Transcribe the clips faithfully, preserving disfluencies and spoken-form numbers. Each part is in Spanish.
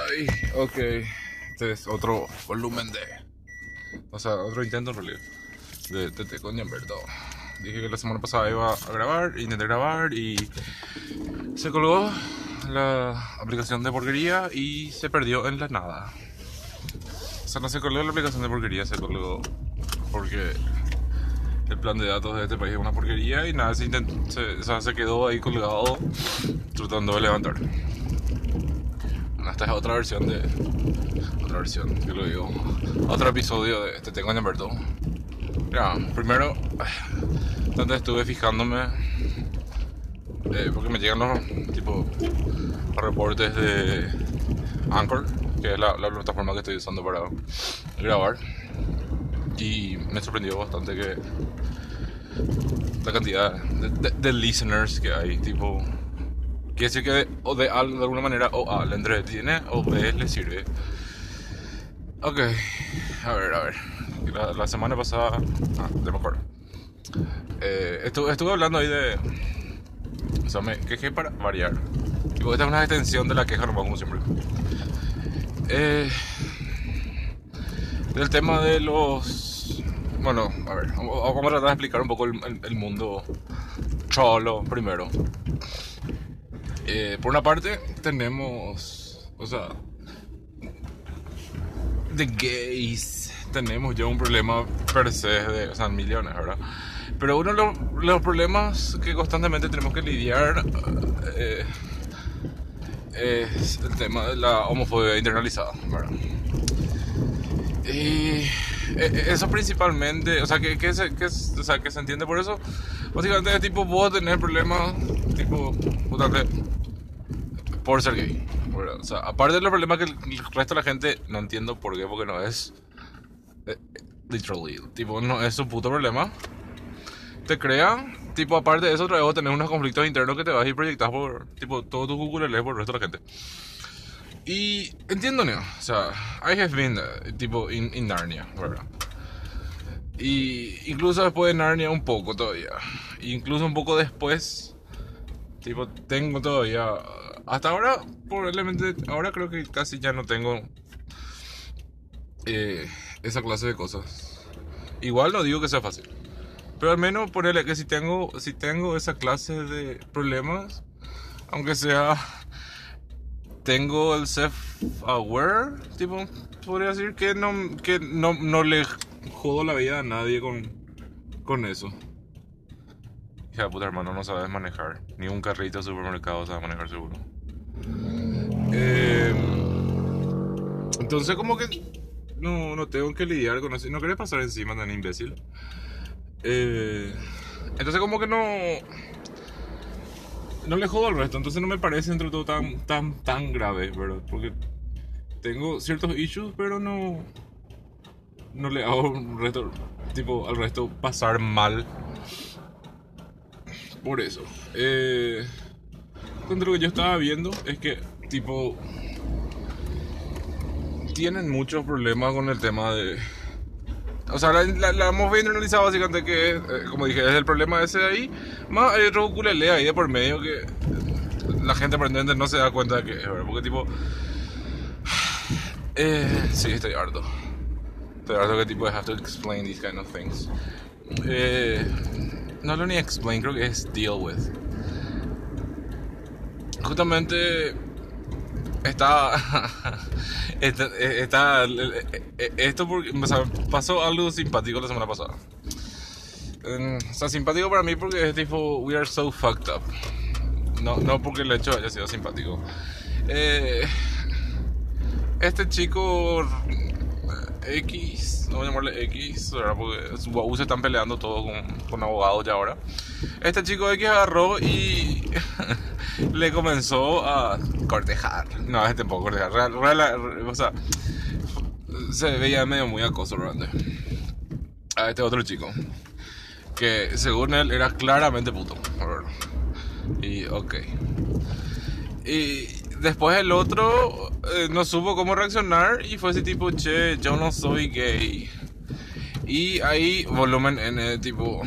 Ay, ok. Este es otro volumen de. O sea, otro intento en realidad. De T T con Yamberto. Dije que la semana pasada iba a grabar, intenté grabar y se colgó la aplicación de porquería y se perdió en la nada. O sea, no se colgó la aplicación de porquería, se colgó porque el plan de datos de este país es una porquería y nada, se, intentó, se, o sea, se quedó ahí colgado tratando de levantar. Esta es otra versión de. Otra versión, que lo digo. Otro episodio de Te Tengo en Humberto. Ya, primero, antes estuve fijándome. Eh, porque me llegan los tipo reportes de Anchor, que es la, la plataforma que estoy usando para grabar. Y me sorprendió bastante que la cantidad de, de, de listeners que hay, tipo. Quiere decir que o de, de alguna manera o A le entretiene o B le sirve. Ok, a ver, a ver. La, la semana pasada. Ah, de mejor. Eh, estuve, estuve hablando ahí de. O sea, me quejé para variar. Tipo, esta es una extensión de la queja normal, como siempre. Eh, del tema de los. Bueno, a ver, vamos a tratar de explicar un poco el, el, el mundo cholo primero. Eh, por una parte tenemos, o sea, de gays, tenemos ya un problema per se de, o sea, millones, ¿verdad? Pero uno de los, los problemas que constantemente tenemos que lidiar eh, es el tema de la homofobia internalizada, ¿verdad? Y eso principalmente, o sea, que, que, se, que, o sea, que se entiende por eso. Básicamente es tipo, vos tenés problemas, tipo, justamente, por ser gay, ¿verdad? O sea, aparte de los problemas que el resto de la gente no entiendo por qué, porque no es, eh, literally, tipo, no es su puto problema. Te crea, tipo, aparte de eso, otra vez tenés unos conflictos internos que te vas y proyectas por, tipo, todo tu cuculele por el resto de la gente. Y entiendo, ¿no? O sea, I have been, uh, tipo, in, in Narnia, ¿verdad? Y incluso después de Narnia un poco todavía. E incluso un poco después, tipo, tengo todavía. Hasta ahora, probablemente, ahora creo que casi ya no tengo eh, esa clase de cosas. Igual no digo que sea fácil, pero al menos ponerle que si tengo, si tengo esa clase de problemas, aunque sea. Tengo el self-aware, tipo, podría decir que no, que no, no le jodo la vida a nadie con, con eso. Hija de puta, hermano, no sabes manejar. Ni un carrito de supermercado sabe manejar seguro. Eh, entonces, como que no, no tengo que lidiar con eso. No querés pasar encima tan imbécil. Eh, entonces, como que no. No le jodo al resto, entonces no me parece entre todo tan, tan, tan grave, ¿verdad? Porque tengo ciertos issues, pero no. No le hago un resto, tipo, al resto pasar mal. Por eso. Eh, entonces lo que yo estaba viendo es que, tipo. Tienen muchos problemas con el tema de. O sea, la, la, la hemos internalizado básicamente que, eh, como dije, es el problema ese de ahí. Más hay otro ukulele ahí de por medio que la gente aparentemente no se da cuenta de que es, ¿verdad? Porque tipo. Eh, sí, estoy harto. Estoy harto que tipo, I have to explain these kind of things. Eh, no lo ni explain, creo que es deal with. Justamente. Está, está, está, esto porque, o sea, pasó algo simpático la semana pasada. O sea, simpático para mí porque es tipo, we are so fucked up. No, no porque el hecho haya sido simpático. Eh, este chico X, no voy a llamarle X, ¿verdad? Porque su U se están peleando todos con, con abogados ya ahora. Este chico X agarró y le comenzó a cortejar. No, este tampoco cortejar. Real, real, real, o sea, se veía medio muy acoso, ¿verdad? A este otro chico, que según él era claramente puto, ¿verdad? Y ok. Y después el otro eh, no supo cómo reaccionar y fue así tipo, che, yo no soy gay. Y ahí volumen N, tipo.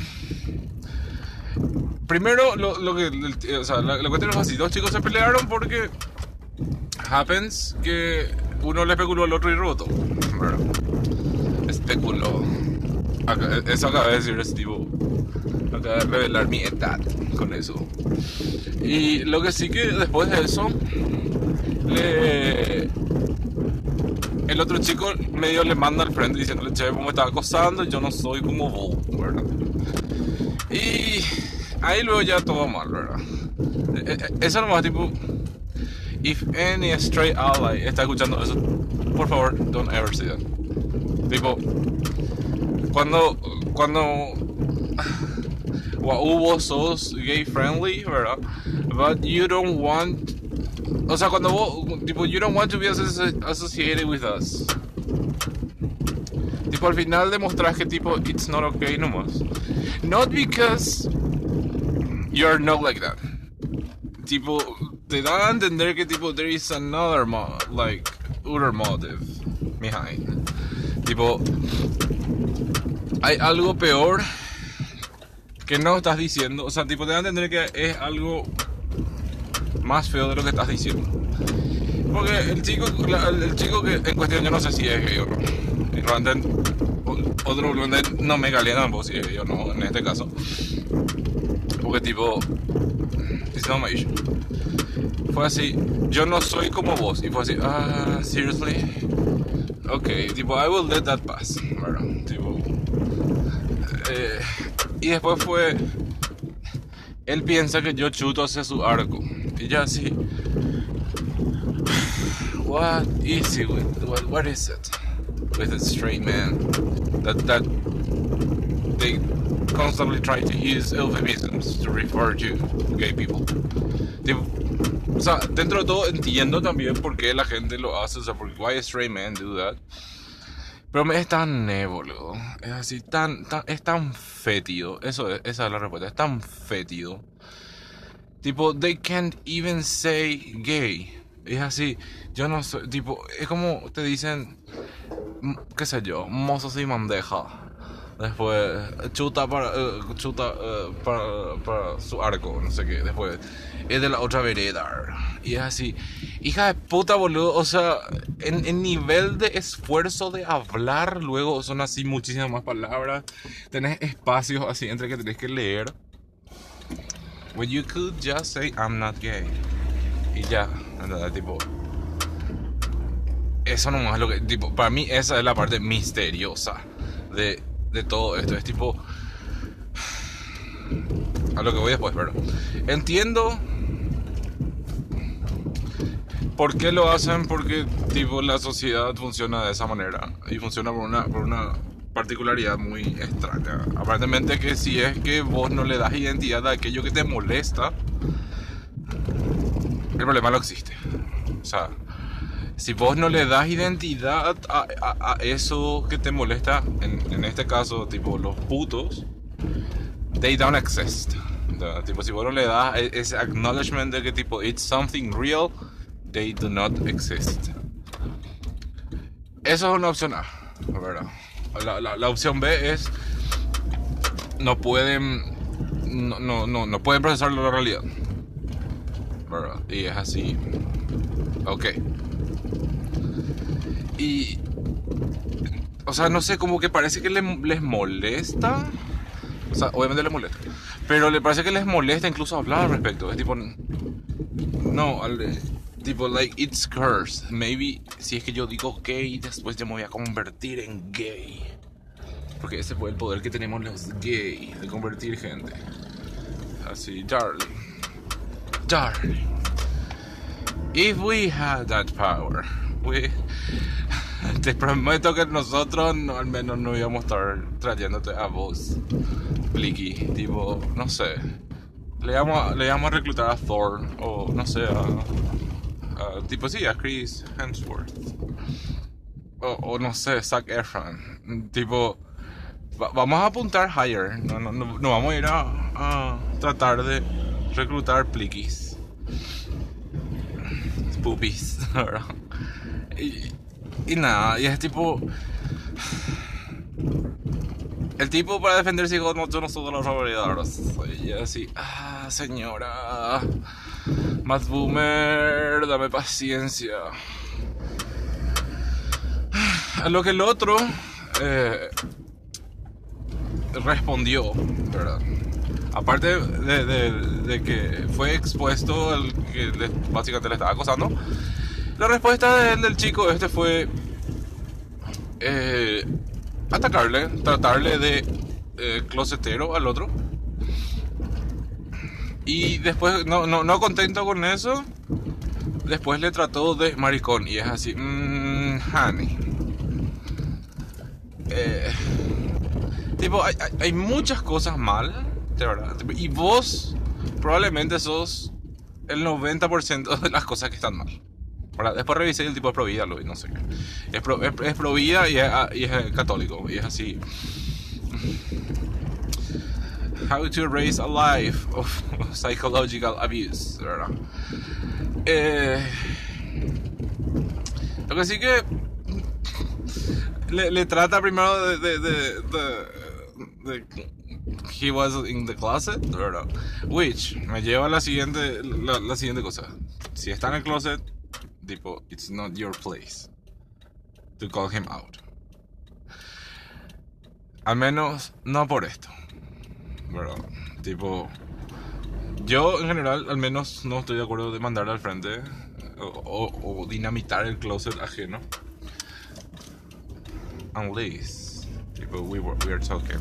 Primero, lo, lo que. O sea, la, la cuestión es así: dos chicos se pelearon porque happens que uno le especuló al otro y rebotó, ¿verdad? Especuló. Acá- Eso acaba de decir es tipo. Acaba de revelar mi edad con eso. Y lo que sí que después de eso, le, el otro chico medio le manda al frente diciéndole, che, vos me estás acosando, yo no soy como vos, ¿verdad? Y ahí luego ya todo mal, ¿verdad? Eh, eh, Eso nomás tipo, if any straight ally está escuchando eso, por favor, don't ever say that. Tipo, cuando, cuando, wow, vos sos gay friendly, ¿verdad? But you don't want, o sea, cuando vos, tipo, you don't want to be asso- associated with us. Tipo, al final demostrás que tipo, it's not okay nomás. Not because you're not like that. Tipo, te da a entender que tipo, there is another mo like, other motive behind. Tipo, hay algo peor que no estás diciendo. O sea, tipo, te da a entender que es algo más feo de lo que estás diciendo. Porque el chico, la- el chico que en cuestión, yo no sé si es gay o no. Y realmente, o- otro realmente no me calienta tampoco si es gay o no, en este caso. Porque tipo, it's not my issue. Fue así, yo no soy como vos. Y fue así, ah, seriously. Ok, tipo, I will let that pass, ¿verdad? Tipo, eh, y después fue, él piensa que yo chuto hacia su arco. Y yo así, what is it with, what, what is it with a straight man that, that they constantly try to use euphemisms to refer to gay people? Tipo, o sea, dentro de todo entiendo también por qué la gente lo hace, o sea, porque why a straight man do that. Pero me es tan ne, boludo. Es así, tan, tan, es tan fétido. Eso es, esa es la respuesta. Es tan fétido. Tipo, they can't even say gay. Es así, yo no soy, tipo, es como te dicen, m- qué sé yo, mozos y bandeja. Después, chuta para, eh, chuta eh, para, para su arco, no sé qué. Después, es de la otra vereda. Y es así, hija de puta, boludo. O sea, en, en nivel de esfuerzo de hablar, luego son así muchísimas más palabras. Tenés espacios así entre que tenés que leer. When you could just say, I'm not gay. Y ya, ¿entendés? Tipo, eso nomás es lo que, tipo, para mí esa es la parte misteriosa de, de todo esto. Es tipo, a lo que voy después, pero entiendo por qué lo hacen, porque tipo la sociedad funciona de esa manera y funciona por una, por una particularidad muy extraña. Aparentemente que si es que vos no le das identidad a aquello que te molesta, el problema no existe. O sea, si vos no le das identidad a, a, a eso que te molesta, en, en este caso, tipo los putos, they don't exist. O sea, tipo, si vos no le das e- ese acknowledgement de que tipo it's something real, they do not exist. Eso es una opción A, ¿verdad? La, la, la opción B es no pueden no, no, no, no pueden procesar la realidad, ¿verdad? Y es así. Ok. Y, o sea, no sé, como que parece que le- les molesta. O sea, obviamente les molesta. Pero le parece que les molesta incluso hablar al respecto. Es tipo, no, al- tipo, like, it's cursed. Maybe si es que yo digo gay, después yo me voy a convertir en gay. Porque ese fue el poder que tenemos los gay, de convertir gente. Así, darling. Darling. If we had that power, we... Te prometo que nosotros no, al menos no íbamos a estar trayéndote a vos, Plicky. Tipo, no sé. Le íbamos, a, le íbamos a reclutar a Thor, o no sé, a, a tipo, sí, a Chris Hemsworth. O, o no sé, Zac Efron. Tipo, va, vamos a apuntar higher. No, no, no, no vamos a ir a, a tratar de reclutar Plickies. Puppies, ¿verdad? Y, y nada, y es tipo. El tipo para defenderse dijo, no, yo no soy de los favoritos. Y yo así, ah, señora. Matt Boomer, dame paciencia. A lo que el otro eh, respondió, ¿verdad? Aparte de, de, de que fue expuesto al que le, básicamente le estaba acosando, la respuesta de, del chico este fue eh, atacarle, tratarle de eh, closetero al otro. Y después, no, no, no contento con eso, después le trató de maricón. Y es así, mmm, honey. Eh, tipo, hay, hay, hay muchas cosas mal, de verdad. Y vos probablemente sos el noventa por ciento de las cosas que están mal. ¿Verdad? Después revisé y el tipo es pro vida, lo no sé. Es pro, es, es pro vida y es, y es católico. Y es así. How to erase a life of psychological abuse, ¿verdad? Eh, lo que sí que le, le trata primero de, de, de, de, de he was in the closet, ¿verdad? Which me lleva a la siguiente, la, la siguiente cosa. Si está en el closet, tipo, it's not your place to call him out. Al menos no por esto, ¿verdad? Tipo, yo en general al menos no estoy de acuerdo de mandarle al frente o, o, o dinamitar el closet ajeno. Unless, tipo, we were, we are talking.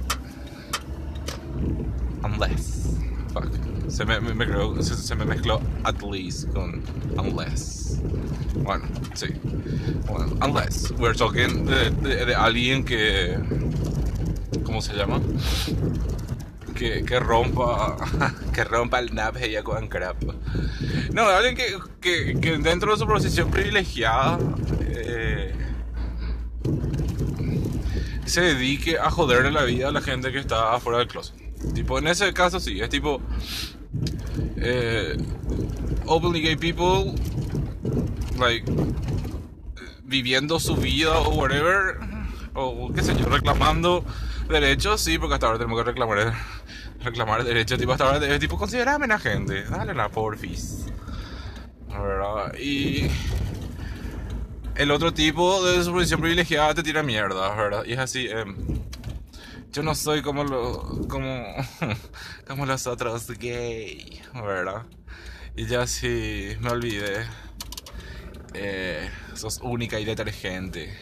Unless, fuck, se me, me, me creo, se, se me mezcló at least con unless. Bueno, sí. Bueno, unless we're talking de, de, de alguien que, ¿cómo se llama? Que, que rompa que rompa el nape ya con crap. No, alguien que, que, que dentro de su posición privilegiada eh, se dedique a joderle la vida a la gente que está afuera del closet. Tipo, en ese caso sí, es tipo eh, openly gay people like viviendo su vida o whatever, o qué sé yo, reclamando derechos, sí, porque hasta ahora tenemos que reclamar reclamar derechos, tipo, hasta ahora es tipo, considerame la gente, dale la porfis, ¿verdad? Y el otro tipo de su posición privilegiada te tira mierda, ¿verdad? Y es así, eh, yo no soy como lo, como, como los otros gay, ¿verdad? Y ya sí, me olvidé, eh, sos única y detergente.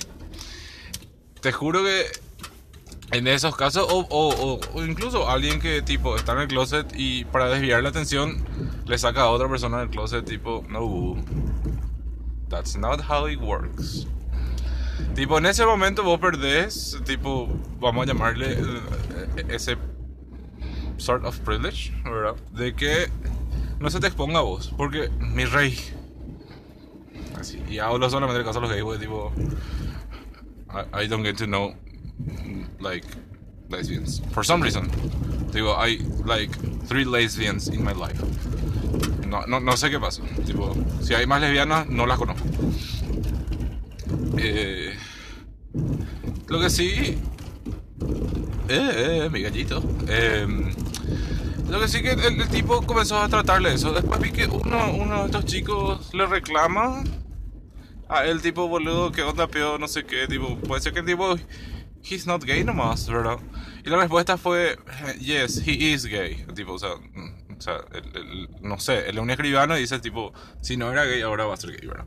Te juro que en esos casos, o, o, o, o incluso alguien que tipo está en el closet y para desviar la atención le saca a otra persona del closet, tipo, no, that's not how it works. Tipo, en ese momento vos perdés, tipo, vamos a llamarle eh, ese sort of privilege, ¿verdad? De que no se te exponga a vos, porque mi rey, así, y hablo solamente del caso de los gays, porque tipo, I, I don't get to know like lesbians for some reason. Digo, I like three lesbians in my life. No, no, no sé qué pasa. Tipo, si hay más lesbianas, no las conozco. Eh, lo que sí, eh, eh mi gallito. Eh, lo que sí que el, el tipo comenzó a tratarle eso. Después vi que uno, uno de estos chicos le reclama a el tipo, boludo, que onda peor, no sé qué. Tipo, puede ser que el tipo he's not gay nomás, ¿verdad? Y la respuesta fue, yes, he is gay. Tipo, o sea, o sea el, el, no sé, él es un escribano y dice, tipo, si no era gay, ahora va a ser gay, ¿verdad?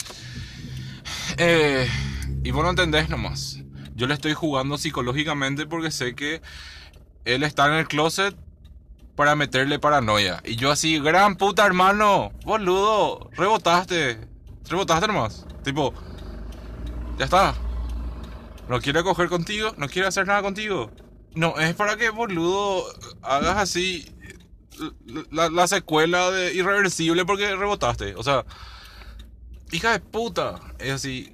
Eh, y vos no entendés nomás. Yo le estoy jugando psicológicamente porque sé que él está en el closet para meterle paranoia. Y yo así, gran puta hermano, boludo, rebotaste. Rebotaste nomás. Tipo, ya está. No quiere coger contigo, no quiere hacer nada contigo. No, es para que, boludo, hagas así la, la secuela de Irreversible porque rebotaste. O sea, hija de puta. Es así.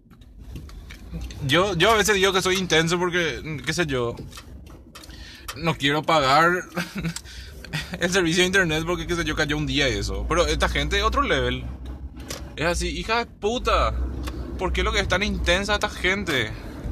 Yo, yo a veces digo que soy intenso porque, qué sé yo, no quiero pagar el servicio de internet porque, qué sé yo, cayó un día y eso. Pero esta gente es otro level. Es así, hija de puta. ¿Por qué lo que es tan intensa esta gente?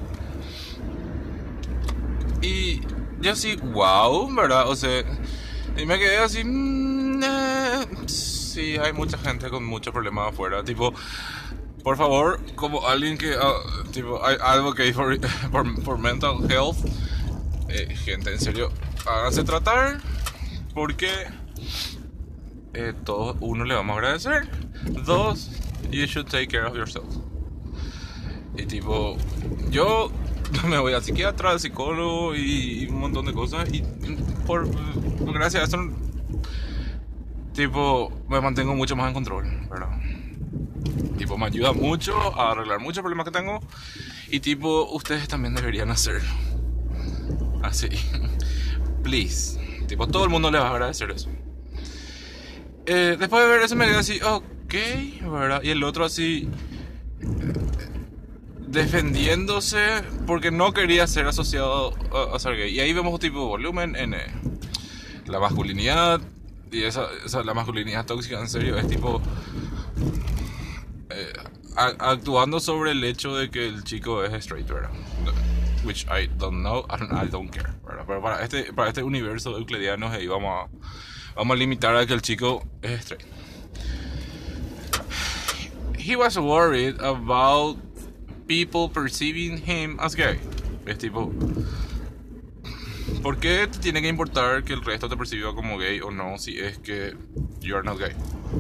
Y yo así, wow, ¿verdad? O sea, y me quedé así, mmm, eh, sí, hay mucha gente con muchos problemas afuera. Tipo, por favor, como alguien que, uh, tipo, I advocate for, for, for mental health, eh, gente, en serio, háganse tratar, porque eh, todos, uno, le vamos a agradecer. Dos, you should take care of yourself. Y tipo, yo me voy al psiquiatra, al psicólogo y un montón de cosas. Y por, por gracias a eso, tipo, me mantengo mucho más en control, ¿verdad? Tipo, me ayuda mucho a arreglar muchos problemas que tengo. Y tipo, ustedes también deberían hacerlo. Así. Please. Tipo, todo el mundo le va a agradecer eso. Eh, después de ver eso me quedé así, ok, ¿verdad? Y el otro así, defendiéndose porque no quería ser asociado a, a ser gay. Y ahí vemos tipo volumen en eh, la masculinidad. Y esa, esa, la masculinidad tóxica, en serio, es tipo eh, a, actuando sobre el hecho de que el chico es straight, ¿verdad? Which I don't know, I don't, I don't care, ¿verdad? Pero para este, para este universo euclidiano, ahí vamos a, vamos a limitar a que el chico es straight. He was worried about people perceiving him as gay. Es tipo, ¿por qué te tiene que importar que el resto te perciba como gay o no si es que you are not gay?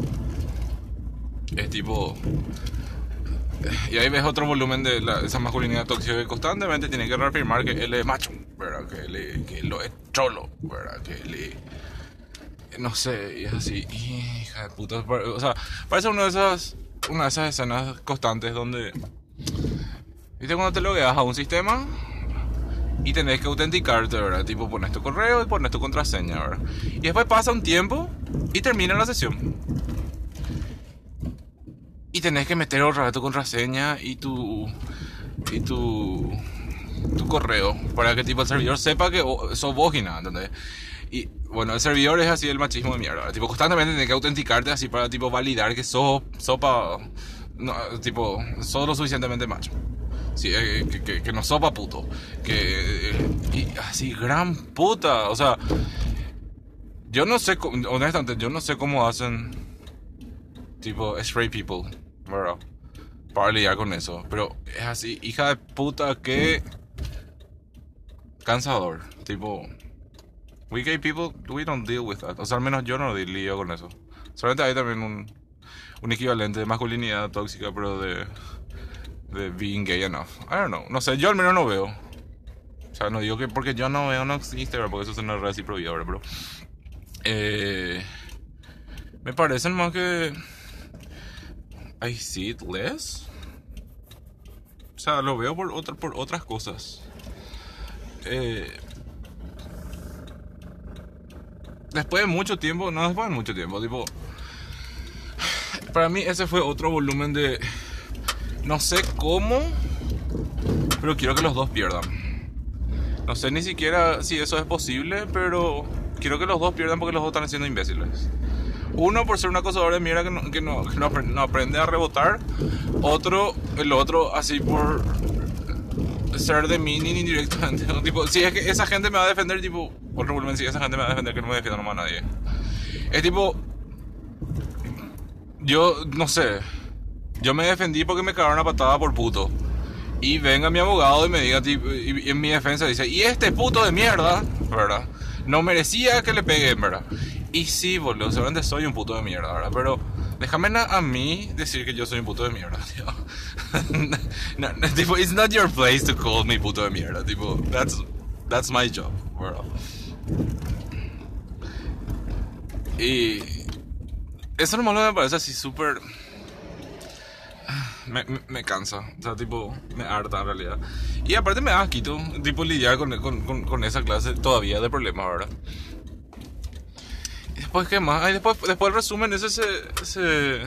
Es tipo... Y ahí ves otro volumen de la, esa masculinidad tóxica que constantemente tiene que reafirmar que él es macho, ¿verdad? Que él, que él lo es cholo, ¿verdad? Que él es... No sé, y es así, hija de puta. O sea, parece una de esas, una de esas escenas constantes donde... ¿Viste cuando te logueas a un sistema? Y tenés que autenticarte, ¿verdad? Tipo, pones tu correo y pones tu contraseña, ¿verdad? Y después pasa un tiempo y termina la sesión. Y tenés que meter otra vez tu contraseña y tu... Y tu... Tu correo. Para que tipo el servidor sepa que sos vos y nada, ¿entendés? Y bueno, el servidor es así el machismo de mierda, ¿verdad? Tipo, constantemente tenés que autenticarte así para tipo validar que sos... Sos pa... No, tipo, sos lo suficientemente macho. Sí, eh, que, que, que no sopa puto. Que... Eh, y así, gran puta. O sea... Yo no sé... Honestamente, yo no sé cómo hacen... Tipo, straight people, ¿verdad? Para lidiar con eso. Pero es así, hija de puta, que... Cansador. Tipo... We gay people, we don't deal with that. O sea, al menos yo no lidio con eso. Solamente hay también un... Un equivalente de masculinidad tóxica, pero de... De being gay enough. I don't know. No sé, yo al menos no veo. O sea, no digo que porque yo no veo no existe, ¿verdad? Porque eso es una red así prohibida, ¿verdad? Pero... Eh... Me parecen más que... I see it less. O sea, lo veo por, otra, por otras cosas. Eh... Después de mucho tiempo... No, después de mucho tiempo, tipo... Para mí ese fue otro volumen de... No sé cómo, pero quiero que los dos pierdan. No sé ni siquiera si eso es posible, pero quiero que los dos pierdan porque los dos están siendo imbéciles. Uno por ser un acosador de mierda que no, que no, que no, aprende, no aprende a rebotar. Otro, el otro así por ser de mini indirectamente. Tipo, si es que esa gente me va a defender, tipo, otro volumen, si esa gente me va a defender, que no me defienda nomás a nadie. Es tipo, yo no sé. Yo me defendí porque me cagaron una patada por puto. Y venga mi abogado y me diga, tipo, y en mi defensa dice, y este puto de mierda, ¿verdad? No merecía que le peguen, ¿verdad? Y sí, boludo, seguramente soy un puto de mierda, ¿verdad? Pero déjame a mí decir que yo soy un puto de mierda, tío. No, no, tipo, it's not your place to call me puto de mierda, tipo, that's, that's my job, ¿verdad? Y eso nomás me parece así súper... Me, me, me cansa, o sea, tipo, me harta en realidad. Y aparte me da asquito, tipo, lidiar con, con, con, con esa clase todavía de problemas, ¿verdad? Y después, ¿qué más? Ay, después, después el resumen ese se... se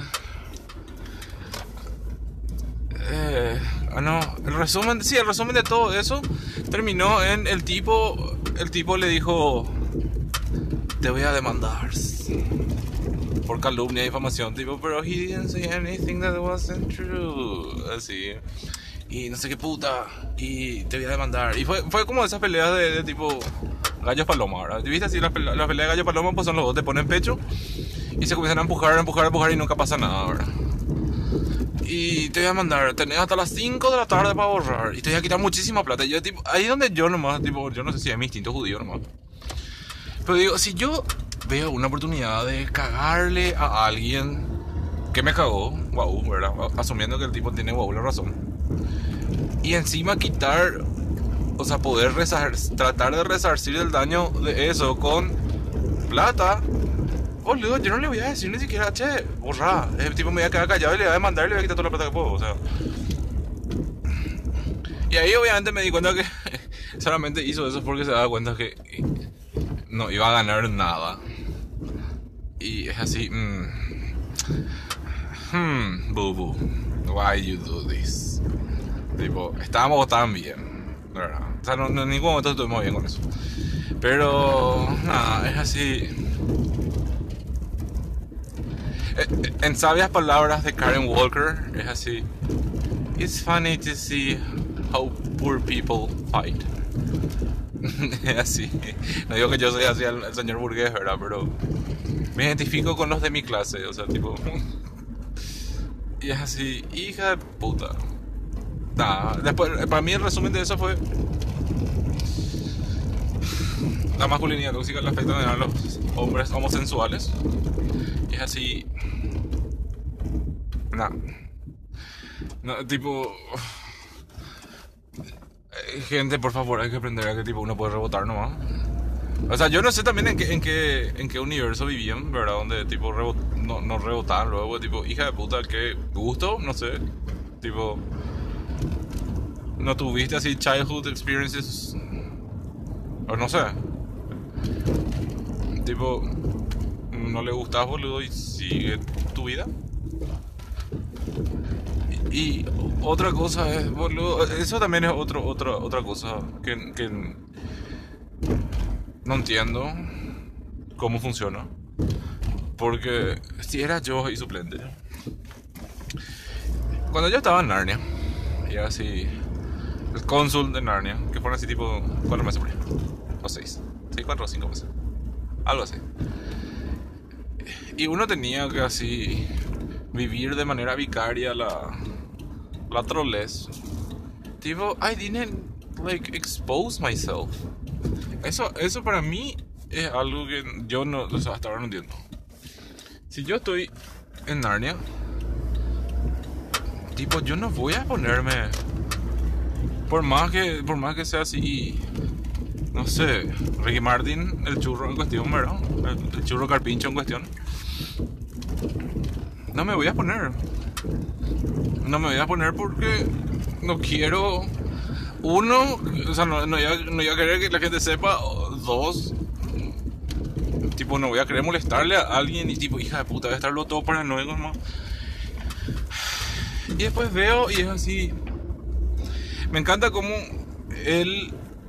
eh, ah, no, el resumen, sí, el resumen de todo eso terminó en el tipo, el tipo le dijo, te voy a demandar por calumnia y difamación, tipo, pero he didn't say anything that wasn't true, así, y no sé qué puta, y te voy a demandar, y fue, fue como esas peleas de, de tipo gallos paloma, ¿verdad? ¿Viste así las peleas, las peleas de gallos paloma? Pues son los dos, te ponen pecho Y se comienzan a empujar, a empujar, a empujar y nunca pasa nada, ¿verdad? Y te voy a mandar, tenés hasta las cinco de la tarde para borrar. Y te voy a quitar muchísima plata. Y yo, tipo, ahí es donde yo nomás, tipo, yo no sé si es mi instinto judío nomás. Pero digo, si yo veo una oportunidad de cagarle a alguien que me cagó, wow, ¿verdad? Asumiendo que el tipo tiene wow la razón. Y encima quitar, o sea, poder resar- tratar de resarcir el daño de eso con plata. Boludo, yo no le voy a decir ni siquiera, che, borra. El tipo me voy a quedar callado y le voy a demandar y le voy a quitar toda la plata que puedo, o sea. Y ahí obviamente me di cuenta que solamente hizo eso porque se daba cuenta que no iba a ganar nada. Y es así, mmm, hmm, boo boo, why you do this? Tipo, estábamos tan bien, ¿verdad? O sea, no, no, en ningún momento estuvimos bien con eso. Pero, nada, es así. En sabias palabras de Karen Walker, es así. It's funny to see how poor people fight. Es así. No digo que yo soy así el, el señor burgués, ¿verdad? Pero me identifico con los de mi clase, o sea, tipo. Y es así, hija de puta. Nah, después, para mí el resumen de eso fue la masculinidad tóxica le afecta a los hombres homosensuales. Y es así. Nah. No, tipo. Gente, por favor, hay que aprender a que tipo uno puede rebotar nomás. O sea, yo no sé también en qué, en qué, en qué universo vivían, ¿verdad? Donde tipo rebot, no, no rebotaban luego, tipo, hija de puta, qué gusto, no sé. Tipo. ¿No tuviste así childhood experiences? O no sé. Tipo, no le gustas, boludo, y sigue tu vida. Y, y otra cosa es, boludo, eso también es otro, otro, otra cosa que, que no entiendo cómo funciona. Porque si era yo y suplente, cuando yo estaba en Narnia, y era así, el cónsul de Narnia, que fueron así tipo cuatro meses por ahí, o seis, seis, cuatro o cinco meses, algo así. Y uno tenía que así vivir de manera vicaria la, la trolez. Tipo, I didn't like expose myself. Eso, eso para mí es algo que yo no, o sea, hasta ahora no entiendo. Si yo estoy en Narnia, tipo, yo no voy a ponerme, por más que, por más que sea así, no sé, Ricky Martin, el churro en cuestión, ¿verdad? El, el churro carpincho en cuestión. No me voy a poner. No me voy a poner porque no quiero. Uno, o sea, no, no, voy a, no voy a querer que la gente sepa. Dos, tipo, no voy a querer molestarle a alguien y tipo, hija de puta, voy a estarlo todo paranoico, hermano. Y después veo y es así. Me encanta como él.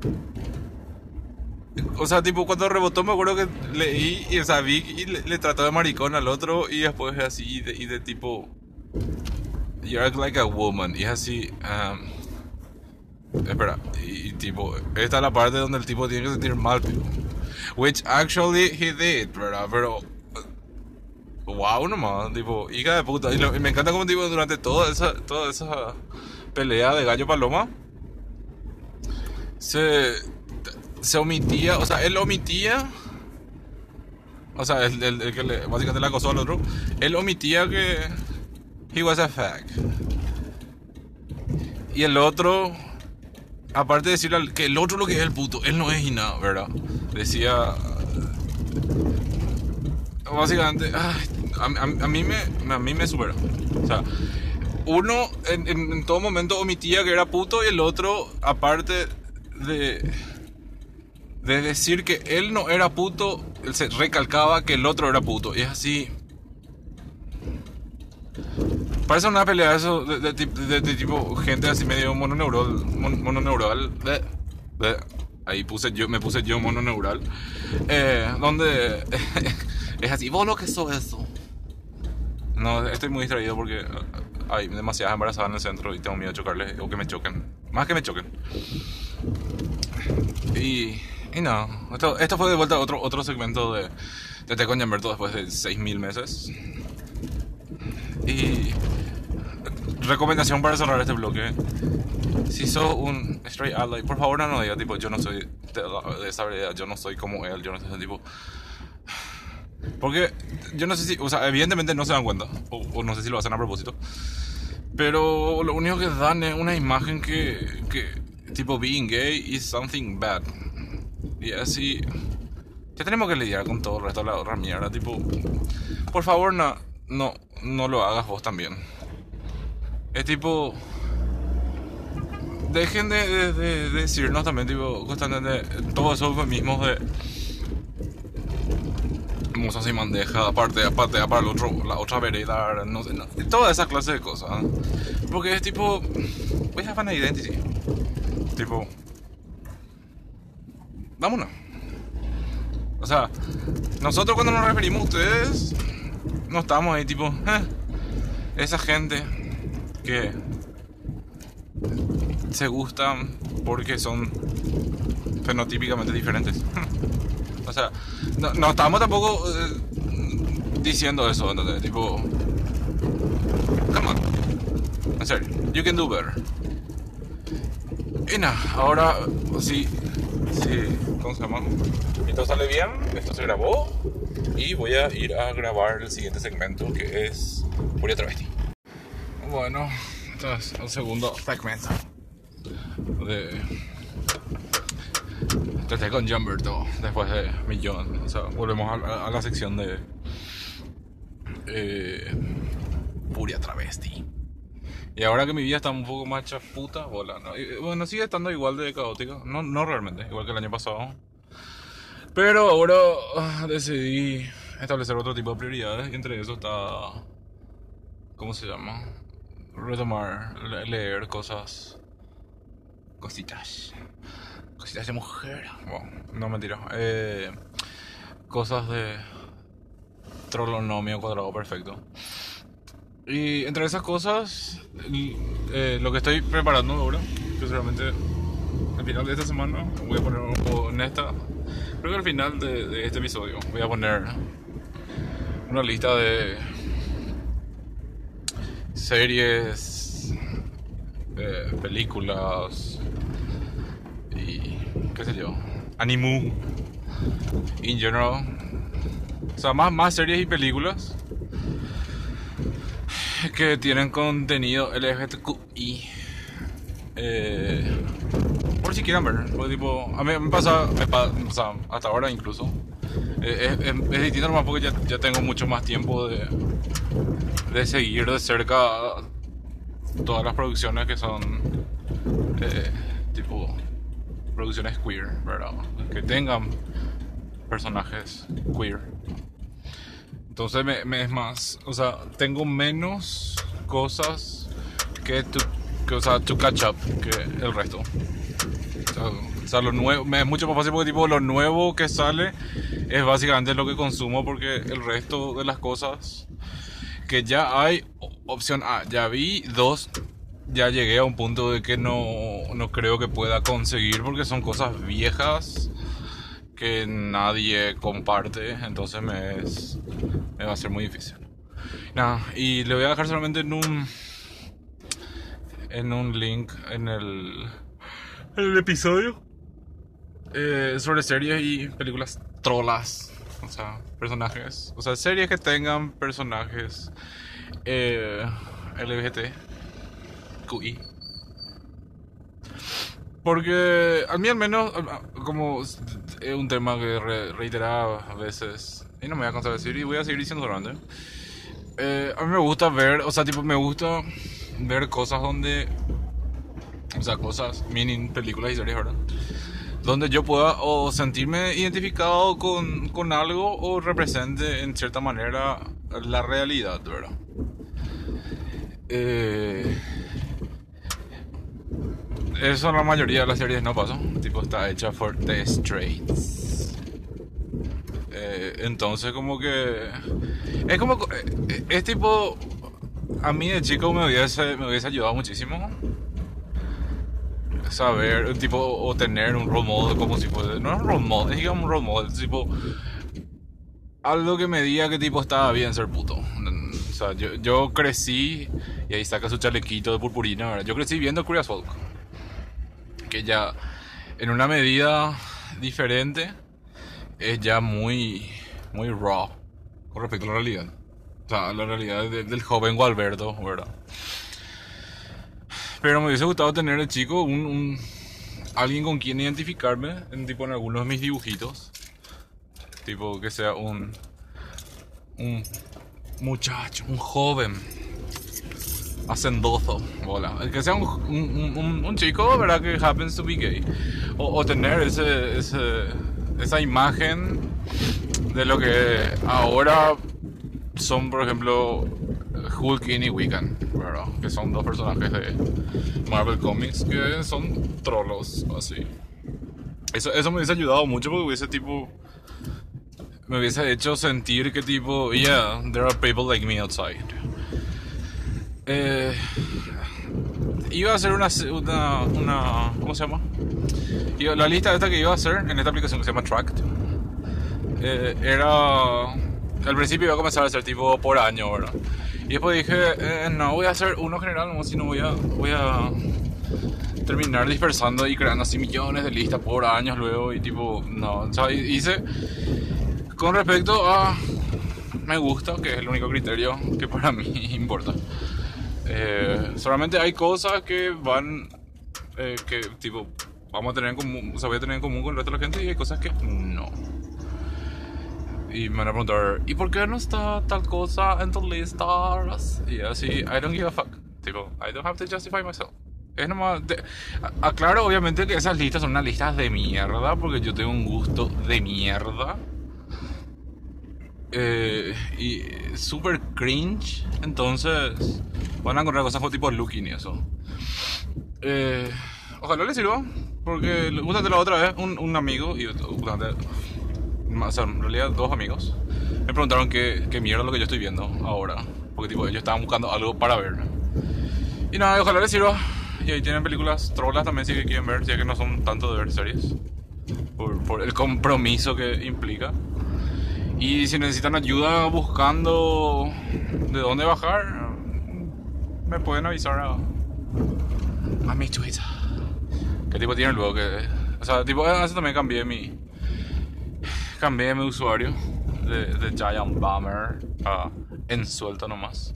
O sea, tipo, cuando rebotó me acuerdo que leí y, o sea, vi y le, le trató de maricón al otro y después es así y de, y de tipo, you act like a woman, y es así, um, espera, y, y tipo, esta es la parte donde el tipo tiene que sentir mal, pero, which actually he did, ¿verdad? Pero, wow, nomás, tipo, hija de puta, y, lo, y me encanta como tipo durante toda esa, toda esa pelea de gallo paloma, se... se omitía, o sea, él omitía, o sea, el, el, el que le, básicamente le acosó al otro, él omitía que he was a fag. Y el otro, aparte de decirle que el otro lo que es el puto, él no es y nada, ¿verdad? Decía, básicamente, ay, a, a, a mí me, a mí me supera. O sea, uno en, en, en todo momento omitía que era puto y el otro, aparte de... de decir que él no era puto, él se recalcaba que el otro era puto. Y es así. Parece una pelea eso de, de, de, de, de tipo gente así medio mononeural. Mon, mononeural. De, de, ahí puse yo, me puse yo mononeural. Eh, donde es así, vos lo que sos eso. No, estoy muy distraído porque hay demasiadas embarazadas en el centro y tengo miedo de chocarles o que me choquen. Más que me choquen. Y... Y no, esto, esto fue de vuelta otro, otro segmento de, Te estoy con Gianberto después de seis mil meses. Y recomendación para cerrar este bloque: si sos un straight ally, por favor no nos digas tipo yo no soy de, de esa verdad, yo no soy como él, yo no soy ese tipo. Porque yo no sé si, o sea, evidentemente no se dan cuenta, o, o no sé si lo hacen a propósito, pero lo único que dan es una imagen que, que tipo being gay is something bad. Y así ya tenemos que lidiar con todo el resto de la otra mierda, tipo, por favor no, no, no lo hagas vos también. Es tipo, dejen de, de, de, de decirnos también, tipo, constantemente, todos esos eufemismos de moza sin bandeja, aparte, aparte, para el otro, la otra vereda, no sé, no, toda esa clase de cosas. ¿Eh? Porque es tipo, we have an identity. Tipo, vámonos. O sea, nosotros cuando nos referimos a ustedes, no estamos ahí tipo, eh, esa gente que se gustan porque son fenotípicamente diferentes. O sea, no, no estamos tampoco eh, diciendo eso, ¿entendés? Tipo, come on, en serio, you can do better. Y nada, ahora sí, sí, ¿cómo se llama? Esto sale bien, esto se grabó y voy a ir a grabar el siguiente segmento, que es Furia Travesti. Bueno, este es el segundo segmento de Estoy con Gianberto después de Millón. O sea, volvemos a, a, a la sección de eh, Furia Travesti. Y ahora que mi vida está un poco más chaputa, bola, ¿no? Y, bueno, sigue estando igual de caótica. No, no realmente, igual que el año pasado. Pero ahora uh, decidí establecer otro tipo de prioridades. Y entre eso está, ¿cómo se llama? Retomar, leer cosas, cositas. Cositas de mujer. Bueno, no mentira. Eh, cosas de trigonomía cuadrado perfecto. Y entre esas cosas, eh, lo que estoy preparando ahora, que seguramente al final de esta semana voy a poner un poco en esta. Creo que al final de, de este episodio voy a poner una lista de series, eh, películas y qué sé yo, anime in general. O sea, más, más series y películas que tienen contenido L G B T Q I. Eh, por si quieren ver, porque tipo, a mí me pasa, me pasa, o sea, hasta ahora incluso. Eh, es, es, es distinto nomás porque ya, ya tengo mucho más tiempo de, de seguir de cerca todas las producciones que son eh, tipo producciones queer, ¿verdad? Que tengan personajes queer. Entonces me, me es más, o sea, tengo menos cosas que to, que, o sea, to catch up que el resto. O sea, o sea, lo nuevo, me es mucho más fácil porque tipo lo nuevo que sale es básicamente lo que consumo, porque el resto de las cosas que ya hay, opción A, ya vi, dos, ya llegué a un punto de que no, no creo que pueda conseguir porque son cosas viejas que nadie comparte, entonces me, es, me va a ser muy difícil. Nada, y le voy a dejar solamente en un en un link en el, en el episodio eh, sobre series y películas trolas, o sea, personajes, o sea, series que tengan personajes eh, L G B T Q I. Porque a mí al menos, como es un tema que re, reiteraba a veces, y no me voy a cansar de decir, y voy a seguir diciendo durante, eh, a mí me gusta ver, o sea, tipo, me gusta ver cosas donde, o sea, cosas, meaning películas y series, ¿verdad? Donde yo pueda o sentirme identificado con, con algo o represente en cierta manera la realidad, ¿verdad? Eh... Eso la mayoría de las series no pasa. Tipo, está hecha for the straights. Eh, entonces como que... Es como... Eh, es tipo... A mí de chico me hubiese, me hubiese ayudado muchísimo saber, tipo, o tener un role model como si fuese... No es un role model, es digamos un role model. Tipo... algo que me diga que tipo estaba bien ser puto. O sea, yo, yo crecí, y ahí saca su chalequito de purpurina, ¿verdad? Yo crecí viendo Curious Folk, que ya en una medida diferente es ya muy, muy raw con respecto a la realidad. O sea, la realidad de, del joven Gualberto, ¿verdad? Pero me hubiese gustado tener de chico un, un alguien con quien identificarme en, tipo, en algunos de mis dibujitos. Tipo, que sea un, un muchacho, un joven hacendoso, bola. Que sea un, un, un, un chico, ¿verdad? Que happens to be gay. O, o tener ese, ese, esa imagen de lo que ahora son, por ejemplo, Hulkling y Wiccan, ¿verdad? Que son dos personajes de Marvel Comics que son trolos, así. Eso, eso me hubiese ayudado mucho porque hubiese tipo... me hubiese hecho sentir que tipo, yeah, there are people like me outside. Eh, iba a hacer una, una, una, ¿cómo se llama? Iba, la lista esta que iba a hacer en esta aplicación que se llama Tracked, eh, era, al principio iba a comenzar a hacer tipo por año, ¿verdad? Y después dije, eh, no, voy a hacer uno general, no, si no voy a, voy a terminar dispersando y creando así millones de listas por años luego y tipo, no, o sea, hice... Con respecto a me gusta, que es el único criterio que para mí importa. Eh, solamente hay cosas que van, eh, que tipo, vamos a tener en común, o sea, voy a tener en común con el resto de la gente y hay cosas que no. Y me van a preguntar, ¿y por qué no está tal cosa en tu lista? Y así, I don't give a fuck. Tipo, I don't have to justify myself. Es nomás, de, aclaro obviamente que esas listas son unas listas de mierda, porque yo tengo un gusto de mierda. Eh, y super cringe, entonces van a encontrar cosas como tipo looking y eso. Eh, ojalá les sirva, porque justamente la otra vez un, un amigo y justamente, o sea, en realidad dos amigos me preguntaron qué, qué mierda es lo que yo estoy viendo ahora, porque tipo ellos estaban buscando algo para ver. Y nada, ojalá les sirva. Y ahí tienen películas trolas también si que quieren ver, ya que no son tanto de ver series, por, por el compromiso que implica. Y si necesitan ayuda buscando de dónde bajar, me pueden avisar a, a mi Twitter. ¿Qué tipo tienen luego? Que, o sea, tipo, hace también cambié mi cambié mi usuario de, de Giant Bomber a Ensuelto nomás.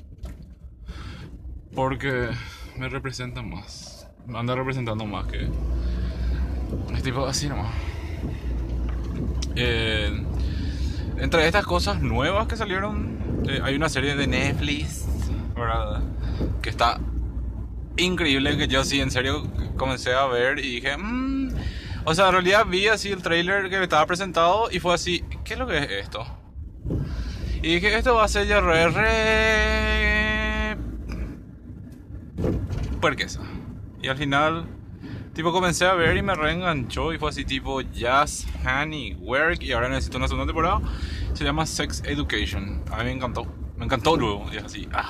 Porque me representa más. Me anda representando más que... es tipo así nomás. Eh... Entre estas cosas nuevas que salieron, eh, hay una serie de Netflix, ¿verdad? Que está increíble, que yo sí en serio comencé a ver y dije, mmm, o sea, en realidad vi así el trailer que me estaba presentado y fue así, ¿qué es lo que es esto? Y dije, esto va a ser ya re, re... puerquesa. Y al final... tipo comencé a ver y me reenganchó y fue así tipo Jazz, Honey, Work y ahora necesito una segunda temporada. Se llama Sex Education. A mí me encantó. Me encantó luego. Y es así, ah.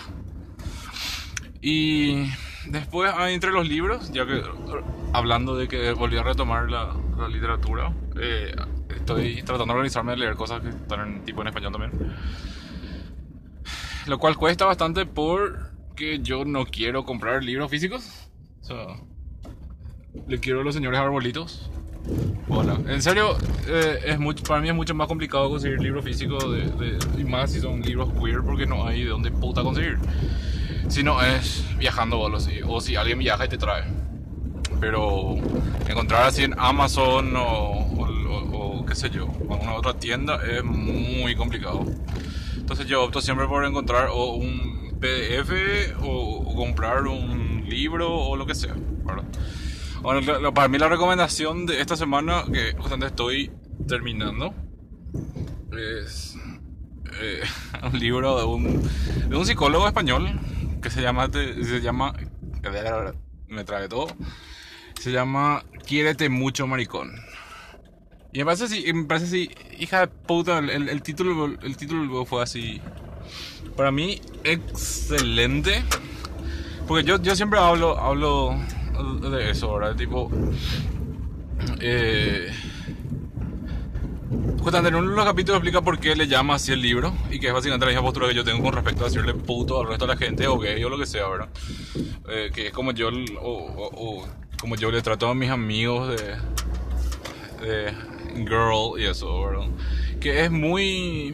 Y después entre los libros, ya que hablando de que volví a retomar la, la literatura, eh, estoy tratando de organizarme de leer cosas que están en, tipo en español también. Lo cual cuesta bastante porque yo no quiero comprar libros físicos. O sea... le quiero a los señores arbolitos. Hola. En serio, eh, es mucho, para mí es mucho más complicado conseguir libros físicos de, de, y más si son libros queer porque no hay de dónde puta conseguir. Si no es viajando o, así, o si alguien viaja y te trae. Pero encontrar así en Amazon o, o, o, o qué sé yo, o en una otra tienda es muy complicado. Entonces yo opto siempre por encontrar o un P D F o, o comprar un libro o lo que sea, ¿verdad? Bueno, lo, lo, para mí la recomendación de esta semana, que justamente estoy terminando, es eh, un libro de un, de un psicólogo español que se llama, se llama, me trae todo, se llama Quiérete mucho, maricón. Y me parece así, me parece así, hija de puta, el, el, el título, el título fue así, para mí excelente, porque yo, yo siempre hablo, hablo de eso, ¿verdad? Tipo, eh, Justamente en uno de los capítulos explica por qué le llama así el libro y que es básicamente la misma postura que yo tengo con respecto a decirle puto al resto de la gente o gay o lo que sea, ¿verdad? Eh, que es como yo, o, o, o como yo le trato a mis amigos de, de girl y eso, ¿verdad? Que es muy...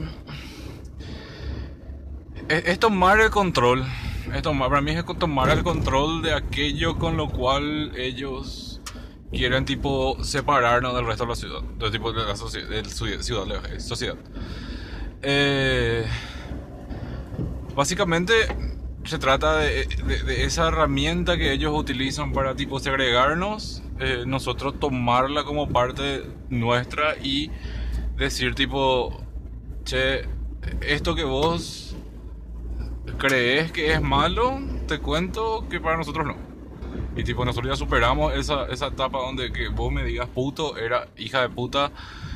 Es, es tomar el control, es tomar, para mí es tomar el control de aquello con lo cual ellos quieren tipo separarnos del resto de la ciudad, del tipo de la sociedad, del ciudad, de sociedad. Eh, básicamente se trata de, de, de esa herramienta que ellos utilizan para tipo segregarnos, eh, nosotros tomarla como parte nuestra y decir tipo, che, esto que vos crees que es malo, te cuento que para nosotros no. Y tipo, nosotros ya superamos esa, esa etapa donde que vos me digas puto, era hija de puta.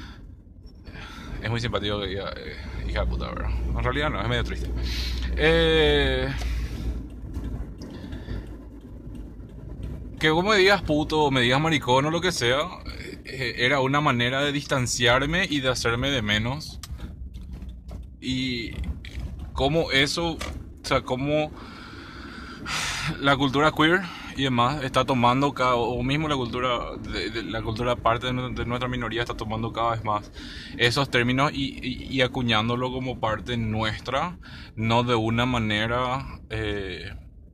Es muy simpático que diga eh, hija de puta, ¿verdad? En realidad no, es medio triste. Eh, que vos me digas puto o me digas maricón o lo que sea, eh, era una manera de distanciarme y de hacerme de menos. Y cómo eso, o sea, cómo la cultura queer y demás está tomando cada, o mismo la cultura de, de la cultura parte de, de nuestra minoría está tomando cada vez más esos términos y, y, y acuñándolo como parte nuestra, no de una manera eh,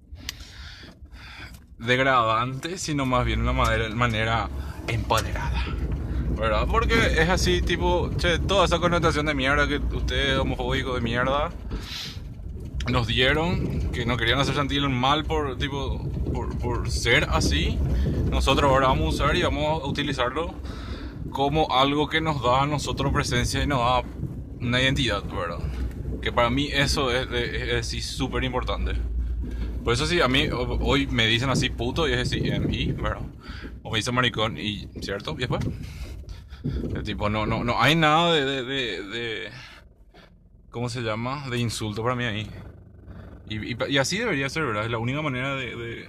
degradante, sino más bien una manera, manera empoderada, ¿verdad? Porque es así, tipo, che, toda esa connotación de mierda que ustedes homofóbicos de mierda nos dieron, que no querían hacer sentir mal por, tipo, por, por ser así, nosotros ahora vamos a usar y vamos a utilizarlo como algo que nos da a nosotros presencia y nos da una identidad, ¿verdad? Que para mí eso es, es, es súper importante. Por eso sí, a mí hoy me dicen así puto y es así, y, ¿verdad? O me dicen maricón y, ¿cierto? Y después, el tipo, no, no, no hay nada de, de, de, de ¿cómo se llama? De insulto para mí ahí. Y, y, y así debería ser, ¿verdad? Es la única manera de, de,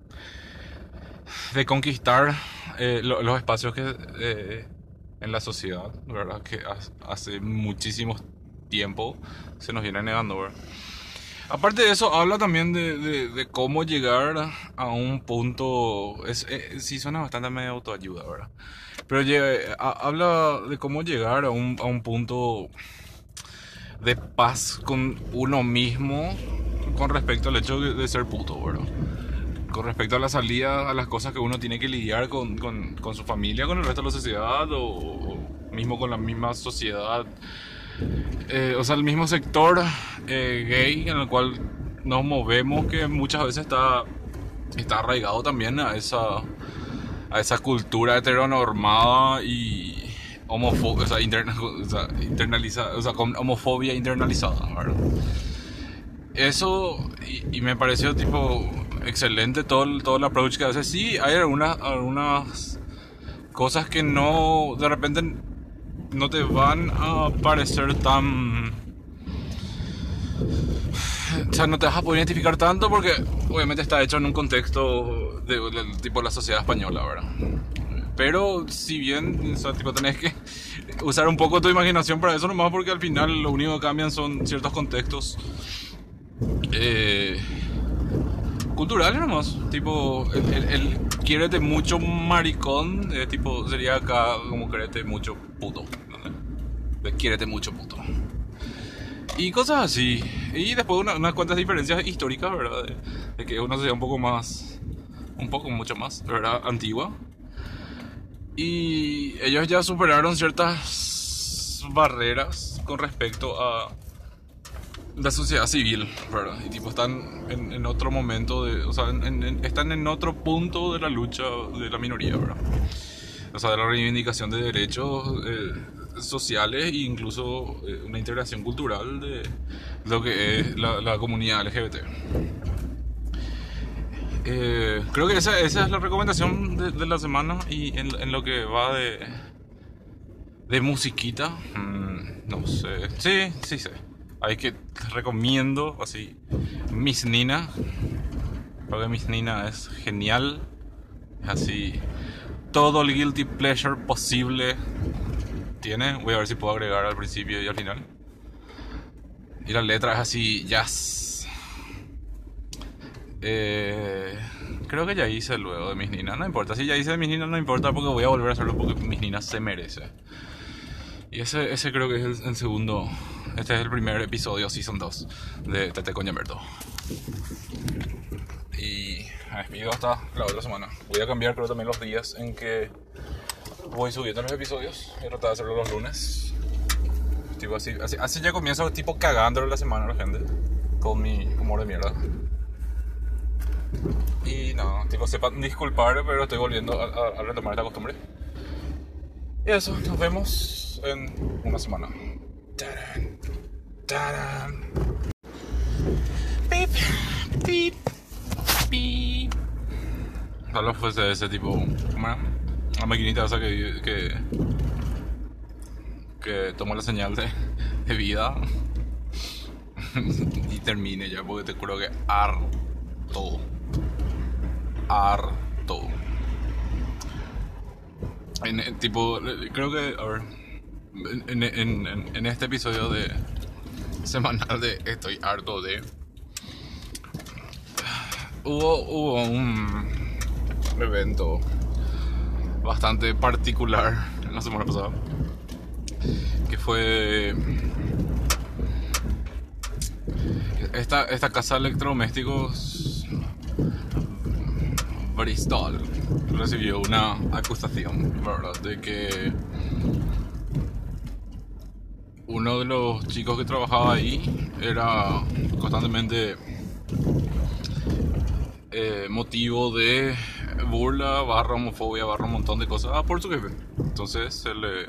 de conquistar eh, lo, los espacios que eh, en la sociedad, ¿verdad? Que hace muchísimo tiempo se nos viene negando, ¿verdad? Aparte de eso, habla también de, de, de cómo llegar a un punto... Es, es, sí, suena bastante medio autoayuda, ¿verdad? Pero llega, a, habla de cómo llegar a un, a un punto de paz con uno mismo con respecto al hecho de, de ser puto, ¿verdad? Con respecto a la salida, a las cosas que uno tiene que lidiar con, con, con su familia, con el resto de la sociedad o, o mismo con la misma sociedad. Eh, o sea, el mismo sector eh, gay en el cual nos movemos, que muchas veces está, está arraigado también a esa, a esa cultura heteronormada y homofobia, o sea, interna, o sea, internalizada, o sea, con homofobia internalizada, ¿verdad? Eso, y, y me pareció tipo excelente todo el, todo el approach que hace. Sí, hay algunas, algunas cosas que no, de repente no te van a parecer tan... O sea, no te vas a poder identificar tanto porque obviamente está hecho en un contexto de, de, de tipo la sociedad española, ¿verdad? Pero si bien, o sea, tipo, tenés que usar un poco tu imaginación para eso nomás, porque al final lo único que cambian son ciertos contextos eh, culturales nomás. Tipo, el, el, el quiérete mucho maricón, eh, tipo, sería acá como querete mucho puto, ¿no? Quiérete mucho puto. Y cosas así. Y después una, unas cuantas diferencias históricas, ¿verdad? De, de que es una sociedad un poco más, un poco mucho más, ¿verdad? Antigua. Y ellos ya superaron ciertas barreras con respecto a la sociedad civil, ¿verdad? Y tipo están en, en otro momento, de, o sea, en, en, están en otro punto de la lucha de la minoría, ¿verdad? O sea, de la reivindicación de derechos eh, sociales e incluso eh, una integración cultural de lo que es la, la comunidad L G B T. Eh, creo que esa, esa es la recomendación de, de la semana. Y en, en lo que va de de musiquita, mmm, no sé, sí, sí sé. Hay que recomiendo así Miss Nina, porque Miss Nina es genial, es así todo el guilty pleasure posible tiene. Voy a ver si puedo agregar al principio y al final. Y la letra es así, jazz. Eh, creo que ya hice luego de Mis Ninas, no importa. Si ya hice de Mis Ninas, no importa porque voy a volver a hacerlo porque Mis Ninas se merece. Y ese, ese creo que es el, el segundo. Este es el primer episodio, Season dos de Tete con Yamberto. Y me despido hasta la otra semana. Voy a cambiar creo también los días en que voy subiendo los episodios. Voy a tratar de hacerlo los lunes. Tipo así, así, así ya comienzo tipo cagándole la semana a la gente. Con mi humor de mierda. Y no, tipo sepan disculpar, pero estoy volviendo a, a, a retomar esta costumbre. Y eso, nos vemos en una semana. ¡Tarán! ¡Tarán! ¡Pip! ¡Pip! ¡Pip! Ojalá fuese ese tipo, ¿cómo era? Una maquinita esa que, que, que toma la señal de, de vida y termine ya, porque te juro que harto, harto. En, en, tipo, creo que, a ver, en, en, en, en este episodio de semanal de Estoy harto de, hubo, hubo un evento bastante particular la semana pasada, que fue esta, esta casa de electrodomésticos Bristol recibió una acusación, ¿verdad? De que uno de los chicos que trabajaba ahí era constantemente eh, motivo de burla, barra homofobia, barra un montón de cosas, ah, por su jefe. Entonces se le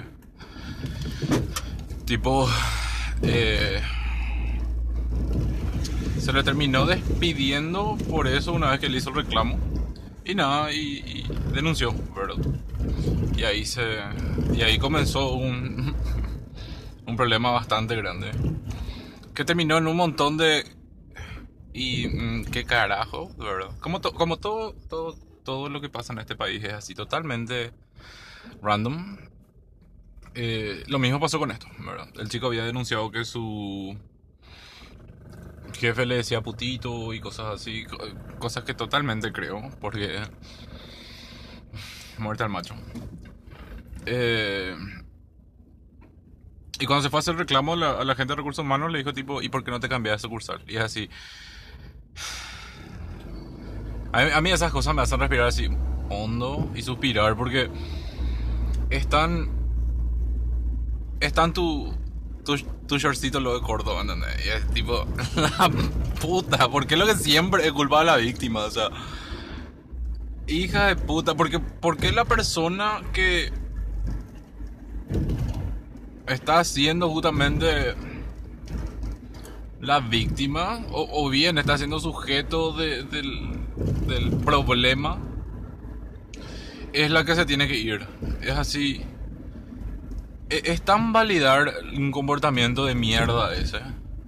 tipo eh, se le terminó despidiendo por eso una vez que le hizo el reclamo. Y nada, y, y denunció, ¿verdad? Y ahí se y ahí comenzó un un problema bastante grande que terminó en un montón de y mmm, qué carajo, ¿verdad? Como to, como todo todo todo lo que pasa en este país es así totalmente random. Eh, lo mismo pasó con esto, ¿verdad? El chico había denunciado que su jefe le decía putito y cosas así, cosas que totalmente creo, porque muerte al macho. Eh, y cuando se fue a hacer reclamo la, a la gente de recursos humanos le dijo tipo, ¿y por qué no te cambias de sucursal? Y es así. A mí, a mí esas cosas me hacen respirar así hondo y suspirar porque están están tu Tu, tu shortcito lo de Córdoba, ¿entendés? Y es tipo, la puta, ¿por qué lo que siempre es culpa de la víctima? O sea, hija de puta, porque ¿por qué la persona que está siendo justamente la víctima, o, o bien está siendo sujeto de, del, del problema, es la que se tiene que ir? Es así. Es tan validar un comportamiento de mierda ese.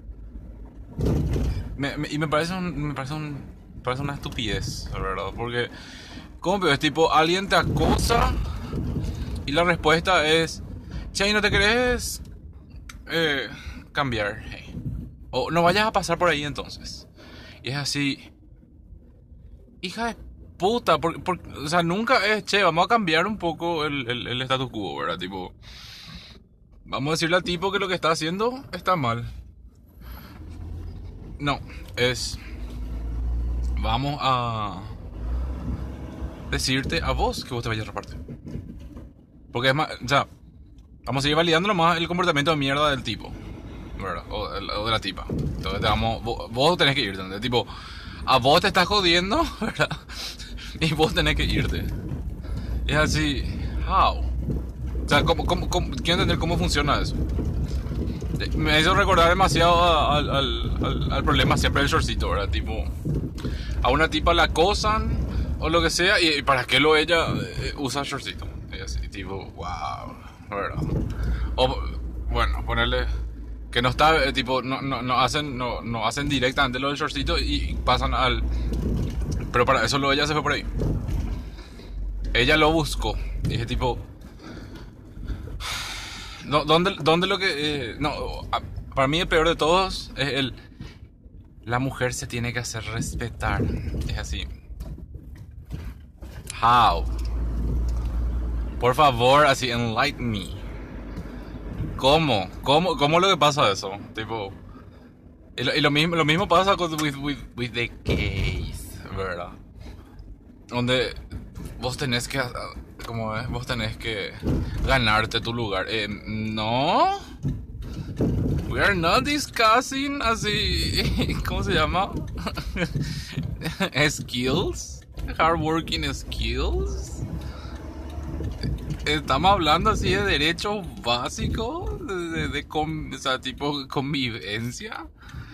Me, me, y me parece un, me parece un, me parece una estupidez, la verdad, porque ¿cómo es tipo alguien te acosa y la respuesta es, che, ¿no te querés eh, cambiar? Hey. O no vayas a pasar por ahí entonces. Y es así, hija de puta, por, por, o sea, nunca es, che, vamos a cambiar un poco el, el, el status quo, ¿verdad? Tipo, vamos a decirle al tipo que lo que está haciendo está mal. No, es, vamos a decirte a vos que vos te vayas a repartir. Porque es más, o sea, vamos a seguir validando nomás el comportamiento de mierda del tipo, ¿verdad? O, o de la tipa. Entonces te vamos, vos, vos tenés que irte, ¿entendés? Tipo, a vos te estás jodiendo, ¿verdad? Y vos tenés que irte. Y es así, how? O sea, ¿cómo, cómo, cómo, quiero entender cómo funciona eso. Me hizo recordar demasiado al, al, al, al problema siempre del shortcito, ¿verdad? Tipo, a una tipa la acosan o lo que sea, y, y para qué lo ella eh, usa shortcito. Y así, tipo, wow, ¿verdad? O, bueno, ponerle que no está, eh, tipo, no, no, no hacen, no, no hacen directamente lo del shortcito y pasan al. Pero para eso lo ella se fue por ahí. Ella lo buscó. Y dije, tipo, Do- ¿Dónde, dónde lo que... eh, no, a- para mí el peor de todos es el... La mujer se tiene que hacer respetar. Es así. How? Por favor, así, enlighten me. ¿Cómo? ¿Cómo, cómo lo que pasa eso? Tipo... Y lo, y lo mismo, lo mismo pasa con with, with, with the gays, ¿verdad? Donde vos tenés que... Como es, vos tenés que ganarte tu lugar. Eh, no... We are not discussing así, ¿cómo se llama? Skills, hardworking skills. Estamos hablando así de derechos básicos, de, de, de con, o sea, tipo convivencia.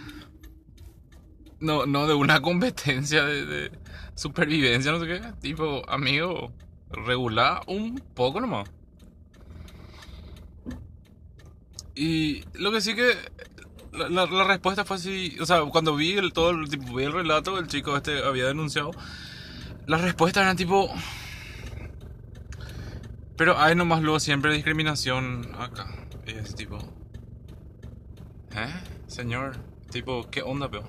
No, no de una competencia de, de supervivencia, no sé qué. Tipo, amigo, regular un poco nomás. Y lo que sí que la, la, la respuesta fue así, o sea, cuando vi el todo el tipo, vi el relato, el chico este había denunciado, las respuestas eran tipo, pero hay nomás luego siempre discriminación acá. Y es tipo, ¿eh? Señor, tipo, ¿qué onda, veo?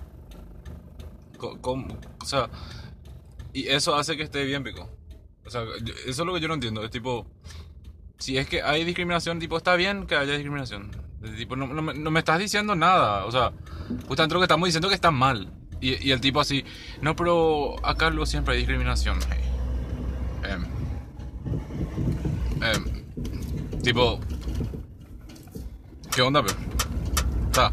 ¿Cómo? O sea, y eso hace que esté bien, pico. O sea, yo- eso es lo que yo no entiendo, es tipo, si es que hay discriminación, tipo, está bien que haya discriminación. Es tipo, no, no, me- no me estás diciendo nada. O sea, justamente lo que estamos diciendo es que está mal. Y, y el tipo así, no, pero acá luego siempre hay discriminación. Hey. Em, em, tipo, ¿qué onda, pero? O sea,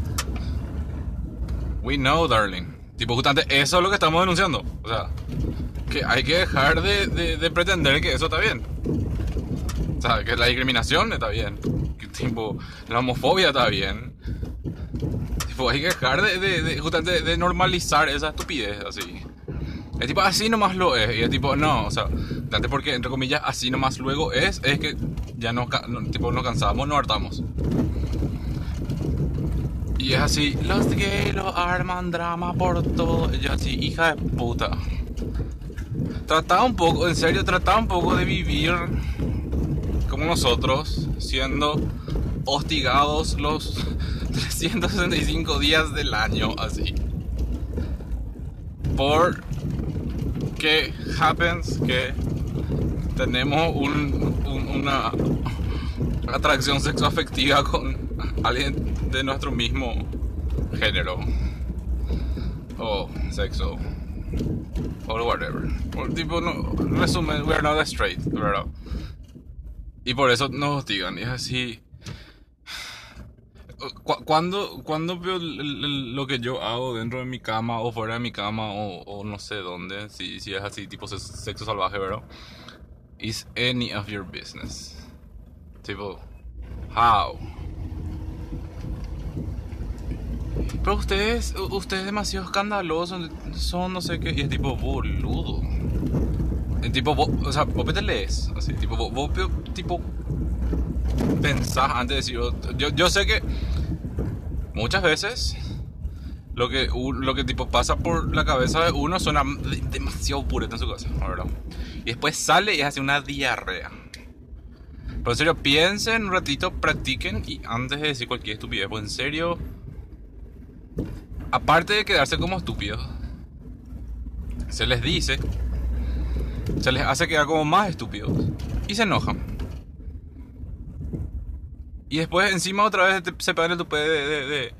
we know, darling. Tipo, justamente eso es lo que estamos denunciando. O sea, que hay que dejar de, de, de pretender que eso está bien. O sea, que la discriminación está bien. Que tipo, la homofobia está bien. Tipo, hay que dejar de, de, de, justamente de normalizar esa estupidez así. Es tipo, así nomás lo es. Y es tipo, no, o sea, date porque, entre comillas, así nomás luego es, es que ya nos, ca- no, tipo, nos cansamos, nos hartamos. Y es así, los gays los arman drama por todo. Y yo así, hija de puta. Trataba un poco, en serio, trataba un poco de vivir como nosotros, siendo hostigados los trescientos sesenta y cinco días del año, así. Por que happens que tenemos un, un- una atracción sexoafectiva con alguien de nuestro mismo género o sexo o whatever. Por tipo, no, resumen, we are not straight, ¿verdad? Y por eso nos hostigan. Y es así. Cu- Cuando, cuando veo el- el- lo que yo hago dentro de mi cama o fuera de mi cama o, o no sé dónde, si, si es así tipo se- sexo salvaje, ¿verdad? Is any of your business. Tipo, how? Pero ustedes, ustedes demasiado escandalosos, son no sé qué, y es tipo, boludo. Es tipo, vos, o sea, vos te lees, así, tipo, vos, vos tipo, pensás antes de decir, yo, yo sé que muchas veces lo que, lo que tipo pasa por la cabeza de uno suena demasiado pureta en su casa, ¿verdad? Y después sale y hace una diarrea. Pero en serio, piensen un ratito, practiquen y antes de decir cualquier estupidez, pues en serio, aparte de quedarse como estúpidos, se les dice, se les hace quedar como más estúpidos y se enojan. Y después encima otra vez te- se pegan el tupé de, de, de,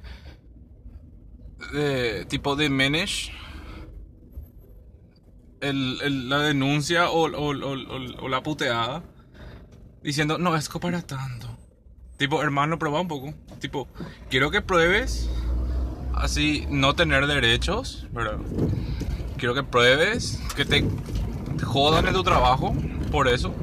de tipo diminish el, el- la denuncia o, o, o, o, o la puteada diciendo, no, es que para tanto. Tipo, hermano, prueba un poco. Tipo, quiero que pruebes así no tener derechos, ¿verdad? Quiero que pruebes que te jodan en tu trabajo por eso.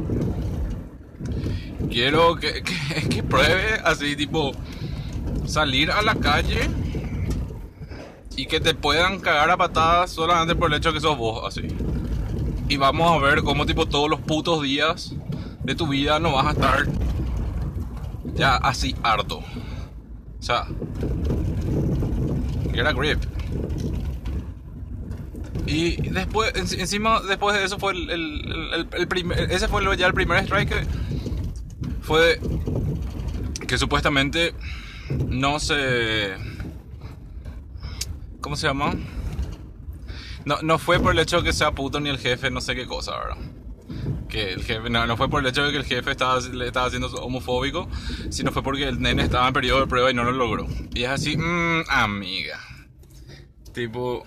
Quiero que, que, que pruebes así, tipo, salir a la calle y que te puedan cagar a patadas solamente por el hecho de que sos vos, así. Y vamos a ver cómo, tipo, todos los putos días de tu vida no vas a estar ya así harto. O sea, get a grip. Y después, en- encima, después de eso fue el, el, el, el primer, ese fue ya el primer strike que fue que supuestamente no se... ¿Cómo se llama? No, no fue por el hecho de que sea puto ni el jefe, no sé qué cosa, ¿verdad? Que el jefe, no, no fue por el hecho de que el jefe estaba, le estaba haciendo homofóbico, sino fue porque el nene estaba en periodo de prueba y no lo logró. Y es así, mmm, amiga. Tipo...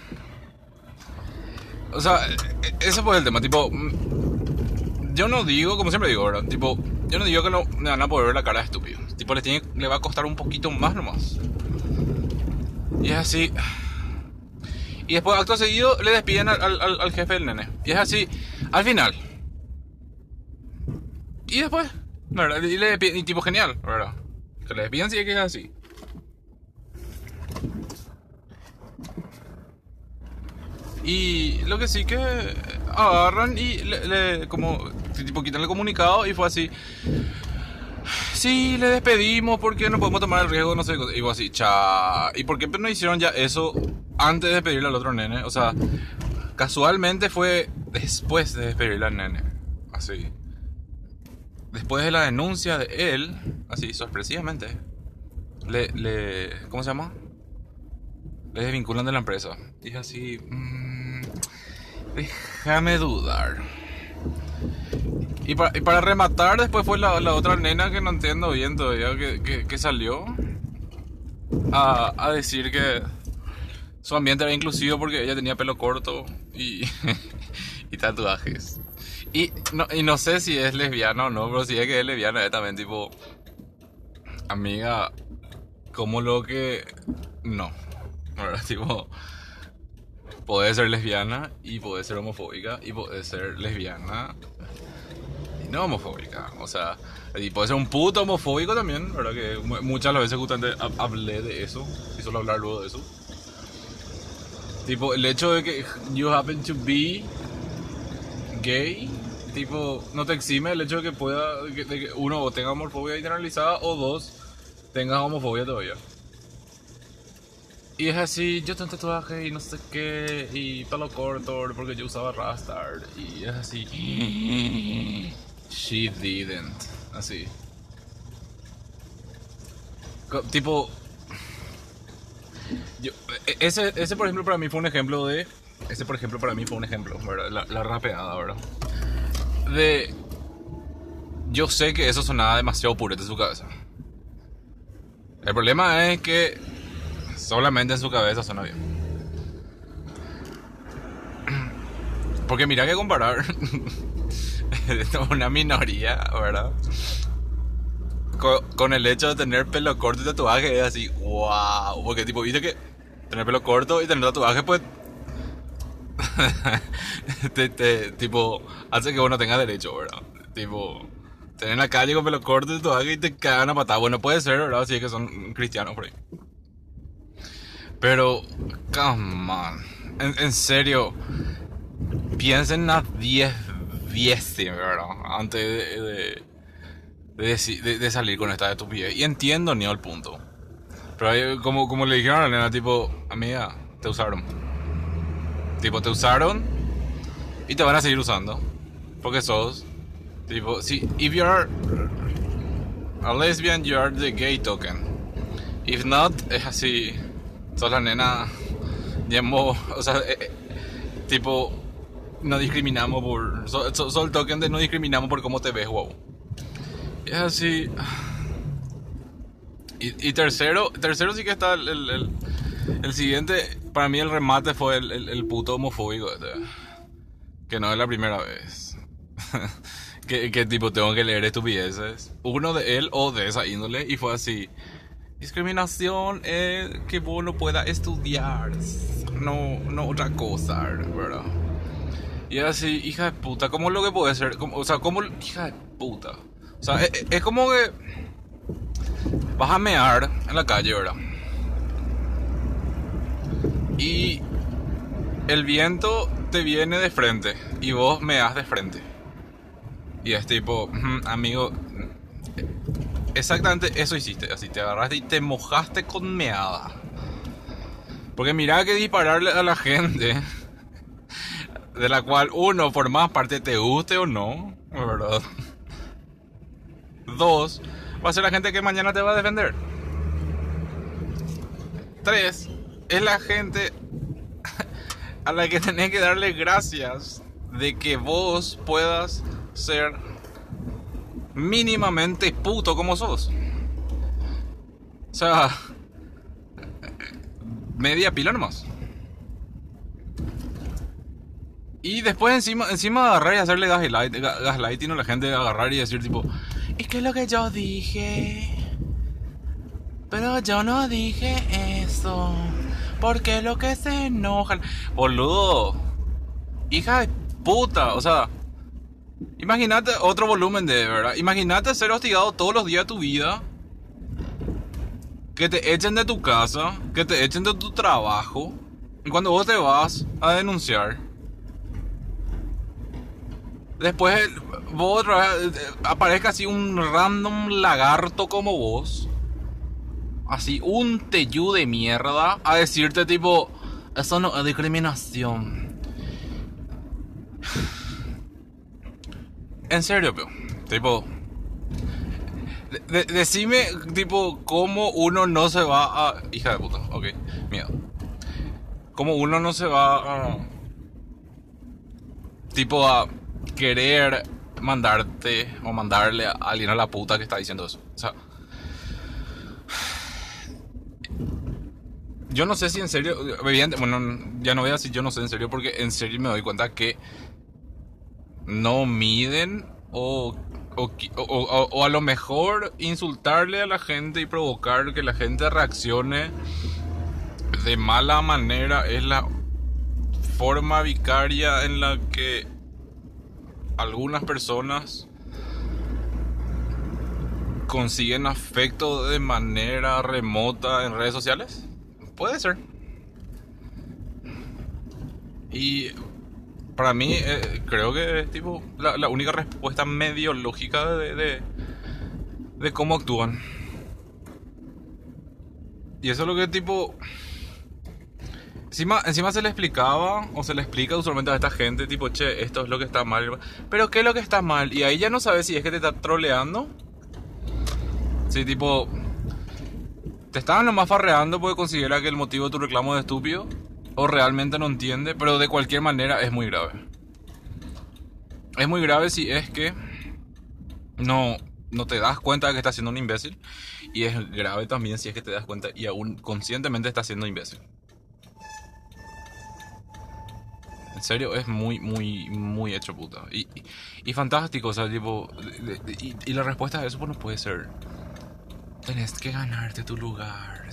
O sea, ese fue el tema, tipo... Yo no digo, como siempre digo, ¿verdad? Tipo, yo no digo que no me van a poder ver la cara de estúpido. Tipo, le, tiene, le va a costar un poquito más nomás. Y es así... Y después, acto seguido, le despiden al, al, al jefe del nene. Y es así, al final. Y después, ¿verdad? Y le despiden, y tipo genial, ¿verdad? Que le despiden si es que es así. Y lo que sí que agarran y le, le como, tipo, quitan el comunicado y fue así. Sí, le despedimos porque no podemos tomar el riesgo, no sé, y fue así, cha. ¿Y por qué no hicieron ya eso antes de despedirle al otro nene? O sea, casualmente fue después de despedirle al nene. Así. Después de la denuncia de él, así, sorpresivamente, le, le ¿cómo se llama? Le desvinculan de la empresa. Y es así, mmm, déjame dudar. Y para, y para rematar, después fue la, la otra nena que no entiendo bien todavía, que, que, que salió a, a decir que su ambiente era inclusivo porque ella tenía pelo corto y, y tatuajes. Y no, y no sé si es lesbiana o no, pero si es que es lesbiana es también tipo... Amiga, como lo que... No, ¿verdad? Tipo... Puede ser lesbiana y puede ser homofóbica y puede ser lesbiana y no homofóbica. O sea, y puede ser un puto homofóbico también, ¿verdad? Que muchas veces justamente hablé de eso y solo hablar luego de eso. Tipo, el hecho de que you happen to be gay, tipo, no te exime el hecho de que pueda, de que uno tenga homofobia internalizada o dos, tenga homofobia todavía. Y es así, yo tengo tatuaje y no sé qué, y pelo corto porque yo usaba Rastard, y es así. She didn't. Así. Co- Tipo. Yo, e- ese, ese, por ejemplo, para mí fue un ejemplo de. Ese, por ejemplo, para mí fue un ejemplo, ¿verdad? La, la rapeada, ¿verdad? De. Yo sé que eso sonaba demasiado purete en su cabeza. El problema es que solamente en su cabeza suena bien. Porque mira que comparar una minoría, ¿verdad? Con, con el hecho de tener pelo corto y tatuaje es así, wow. Porque tipo, viste que tener pelo corto y tener tatuaje, pues te, te, tipo, hace que uno tenga derecho, ¿verdad? Tipo, tener en la calle con pelo corto y tatuaje y te cagan a patada. Bueno, puede ser, ¿verdad? Si es que son cristianos por ahí. Pero, come on. En, en serio, piensen las diez veces, ¿verdad? Antes de, de, de, deci- de- de salir con esta estupidez. Y entiendo ni el punto. Pero hay- como, como le dijeron a la nena, tipo, amiga, te usaron. Tipo, te usaron y te van a seguir usando. Porque sos, tipo, si, if you're a lesbian, you are the gay token. If not, es así, sos la nena, llamo, o sea, eh, eh, tipo, no discriminamos por, sos so, so el token de no discriminamos por cómo te ves, wow. Es así. Y, y tercero, tercero sí que está el, el, el, el siguiente, para mí el remate fue el, el, el puto homofóbico este. Que no es la primera vez. que, que tipo tengo que leer estupideces. Uno de él o de esa índole y fue así. Discriminación es que vos no puedas estudiar. No, no otra cosa, ¿verdad? Y así, hija de puta, ¿cómo es lo que puede ser? ¿Cómo, o sea, ¿cómo? Hija de puta. O sea, es, es como que vas a mear en la calle, ¿verdad? Y el viento te viene de frente y vos meas de frente. Y es tipo, "Mm, amigo, exactamente eso hiciste. Así te agarraste y te mojaste con meada. Porque mira que dispararle a la gente, de la cual uno, por más parte te guste o no, ¿verdad? Dos, va a ser la gente que mañana te va a defender. Tres, es la gente a la que tenés que darle gracias de que vos puedas ser mínimamente puto como sos. O sea, media pila nomás. Y después encima, encima agarrar y hacerle gaslight, gaslighting a la gente, agarrar y decir tipo, es que es lo que yo dije, pero yo no dije eso, porque lo que se enojan, boludo, hija de puta, o sea, imagínate otro volumen de verdad, imagínate ser hostigado todos los días de tu vida, que te echen de tu casa, que te echen de tu trabajo, y cuando vos te vas a denunciar, después vos otra vez aparezca así un random lagarto como vos, así un teyú de mierda, a decirte tipo, eso no es discriminación. En serio, pero, tipo, de, de, decime tipo cómo uno no se va a... Hija de puta, ok, miedo. Cómo uno no se va a... Tipo a... querer mandarte o mandarle a alguien a la puta que está diciendo eso. O sea, yo no sé si en serio, evidente, bueno, ya no voy a decir yo no sé en serio, porque en serio me doy cuenta que no miden o, o, o, o, o a lo mejor insultarle a la gente y provocar que la gente reaccione de mala manera es la forma vicaria en la que algunas personas consiguen afecto de manera remota en redes sociales. Puede ser. Y para mí eh, creo que es tipo la, la única respuesta medio lógica de, de, de cómo actúan. Y eso es lo que tipo... Encima, encima se le explicaba, o se le explica usualmente a esta gente, tipo, che, esto es lo que está mal. Pero ¿qué es lo que está mal? Y ahí ya no sabes si es que te está troleando. Sí, tipo, te estaban nomás farreando porque considera que el motivo de tu reclamo es estúpido. O realmente no entiende, pero de cualquier manera es muy grave. Es muy grave si es que no, no te das cuenta de que estás siendo un imbécil. Y es grave también si es que te das cuenta y aún conscientemente estás siendo imbécil. En serio, es muy, muy, muy hecho puta. Y, y, y fantástico, o sea, tipo... De, de, y, y la respuesta a eso pues no puede ser... Tenés que ganarte tu lugar.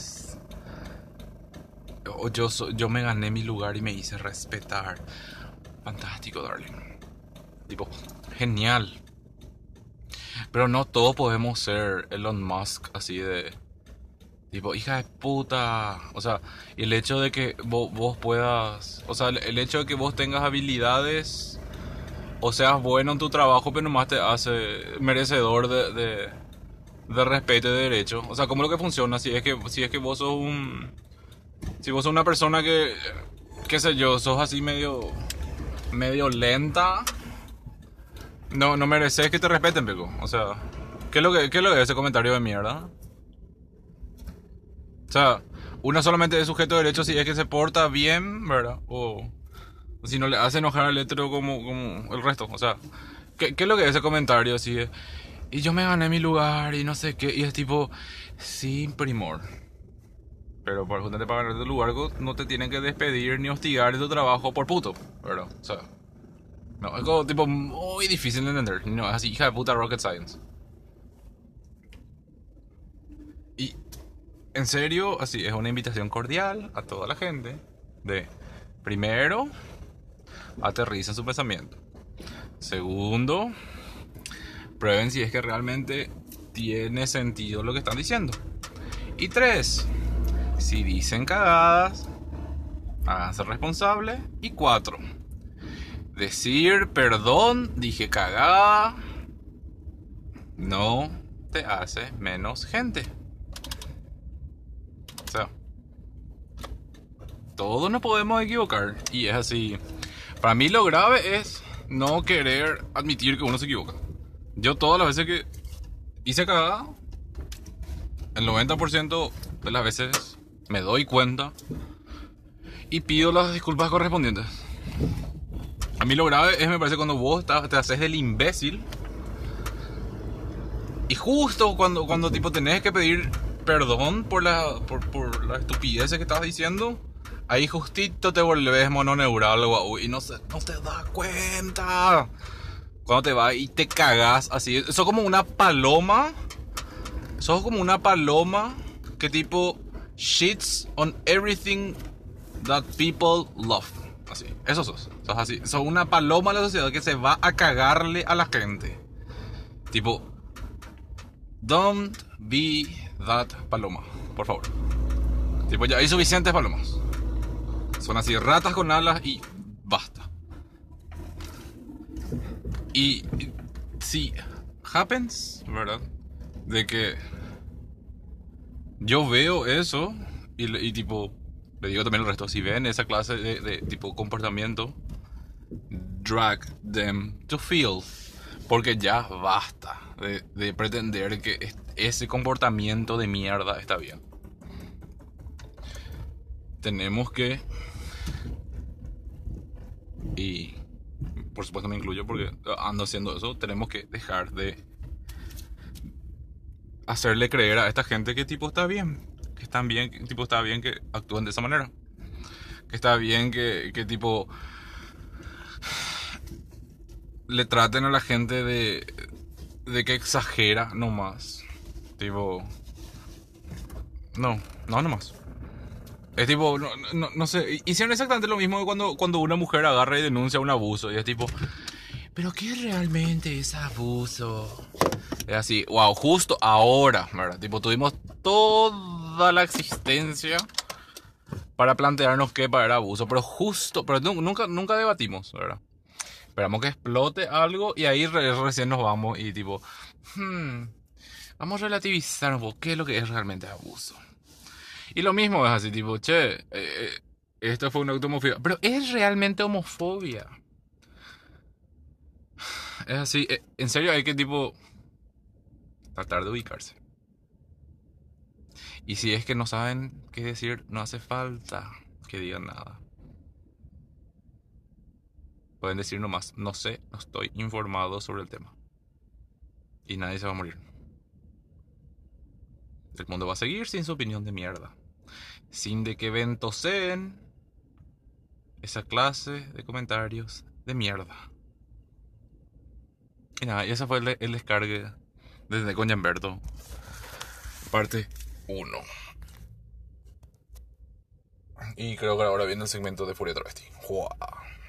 O yo, so, yo me gané mi lugar y me hice respetar. Fantástico, darling. Tipo, genial. Pero no todos podemos ser Elon Musk así de... Tipo, hija de puta. O sea, el hecho de que vos, vos puedas... O sea, el hecho de que vos tengas habilidades o seas bueno en tu trabajo, pero nomás te hace merecedor de, de, de respeto y de derecho. O sea, ¿cómo es lo que funciona? Si es que, si es que vos sos un... Si vos sos una persona que... Qué sé yo, sos así medio... Medio lenta. No, no mereces que te respeten, Peco. O sea, ¿qué es lo que, qué es lo que es ese comentario de mierda? O sea, uno solamente es sujeto de derecho si es que se porta bien, ¿verdad? O, o si no le hace enojar al otro como, como el resto. O sea, ¿qué, qué es lo que es ese comentario? Así es, y yo me gané mi lugar y no sé qué. Y es tipo, sí, primor. Pero para justamente para ganar tu lugar no te tienen que despedir ni hostigar de tu trabajo por puto, ¿verdad? O sea, no, es como tipo muy difícil de entender. No, es así, hija de puta rocket science. Y... En serio, así es una invitación cordial a toda la gente de, primero, aterricen su pensamiento. Segundo, prueben si es que realmente tiene sentido lo que están diciendo. Y tres, si dicen cagadas, háganse responsables. Y cuatro, decir perdón, dije cagada, no te hace menos gente. O sea, todos nos podemos equivocar. Y es así. Para mí lo grave es no querer admitir que uno se equivoca. Yo todas las veces que hice cagada, el noventa por ciento de las veces me doy cuenta y pido las disculpas correspondientes. A mí lo grave es, me parece, cuando vos te haces del imbécil y justo cuando, cuando tipo tenés que pedir perdón por la, por, por la estupidez que estabas diciendo, ahí justito te volvés mononeural, guau, y no, se, no te das cuenta. Cuando te vas y te cagás así. Sos como una paloma. Sos como una paloma que tipo shits on everything that people love. Así. Eso sos. Sos así. Sos una paloma de la sociedad que se va a cagarle a la gente. Tipo, don't be that paloma. Por favor. Tipo, ya hay suficientes palomas. Son así, ratas con alas y basta. Y si happens, ¿verdad? De que yo veo eso y, y tipo, le digo también al resto, si ven esa clase de, de tipo comportamiento, drag them to field. Porque ya basta de, de pretender que ese comportamiento de mierda está bien. Tenemos que... Y por supuesto me incluyo porque ando haciendo eso. Tenemos que dejar de hacerle creer a esta gente que tipo está bien. Que están bien, que tipo está bien que actúen de esa manera. Que está bien que, que tipo le traten a la gente de, de que exagera nomás. Tipo... No, no nomás. Es tipo, no, no, no sé, hicieron exactamente lo mismo cuando, cuando una mujer agarra y denuncia un abuso. Y es tipo, ¿pero qué realmente es abuso? Es así, wow, justo ahora, ¿verdad? Tipo, tuvimos toda la existencia para plantearnos qué era abuso. Pero justo, pero nunca, nunca debatimos, ¿verdad? Esperamos que explote algo y ahí re, recién nos vamos y tipo, hmm, vamos a relativizar un poco qué es lo que es realmente abuso. Y lo mismo es así, tipo, che, eh, esto fue una homofobia. Pero es realmente homofobia. Es así, eh, en serio hay que, tipo, tratar de ubicarse. Y si es que no saben qué decir, no hace falta que digan nada. Pueden decir nomás, no sé, no estoy informado sobre el tema. Y nadie se va a morir. El mundo va a seguir sin su opinión de mierda. Sin de que ventoseen esa clase de comentarios de mierda. Y nada, y ese fue el, el descargue desde Coña Humberto. Parte uno. Y creo que ahora viene el segmento de Furia Travesti. ¡Jua!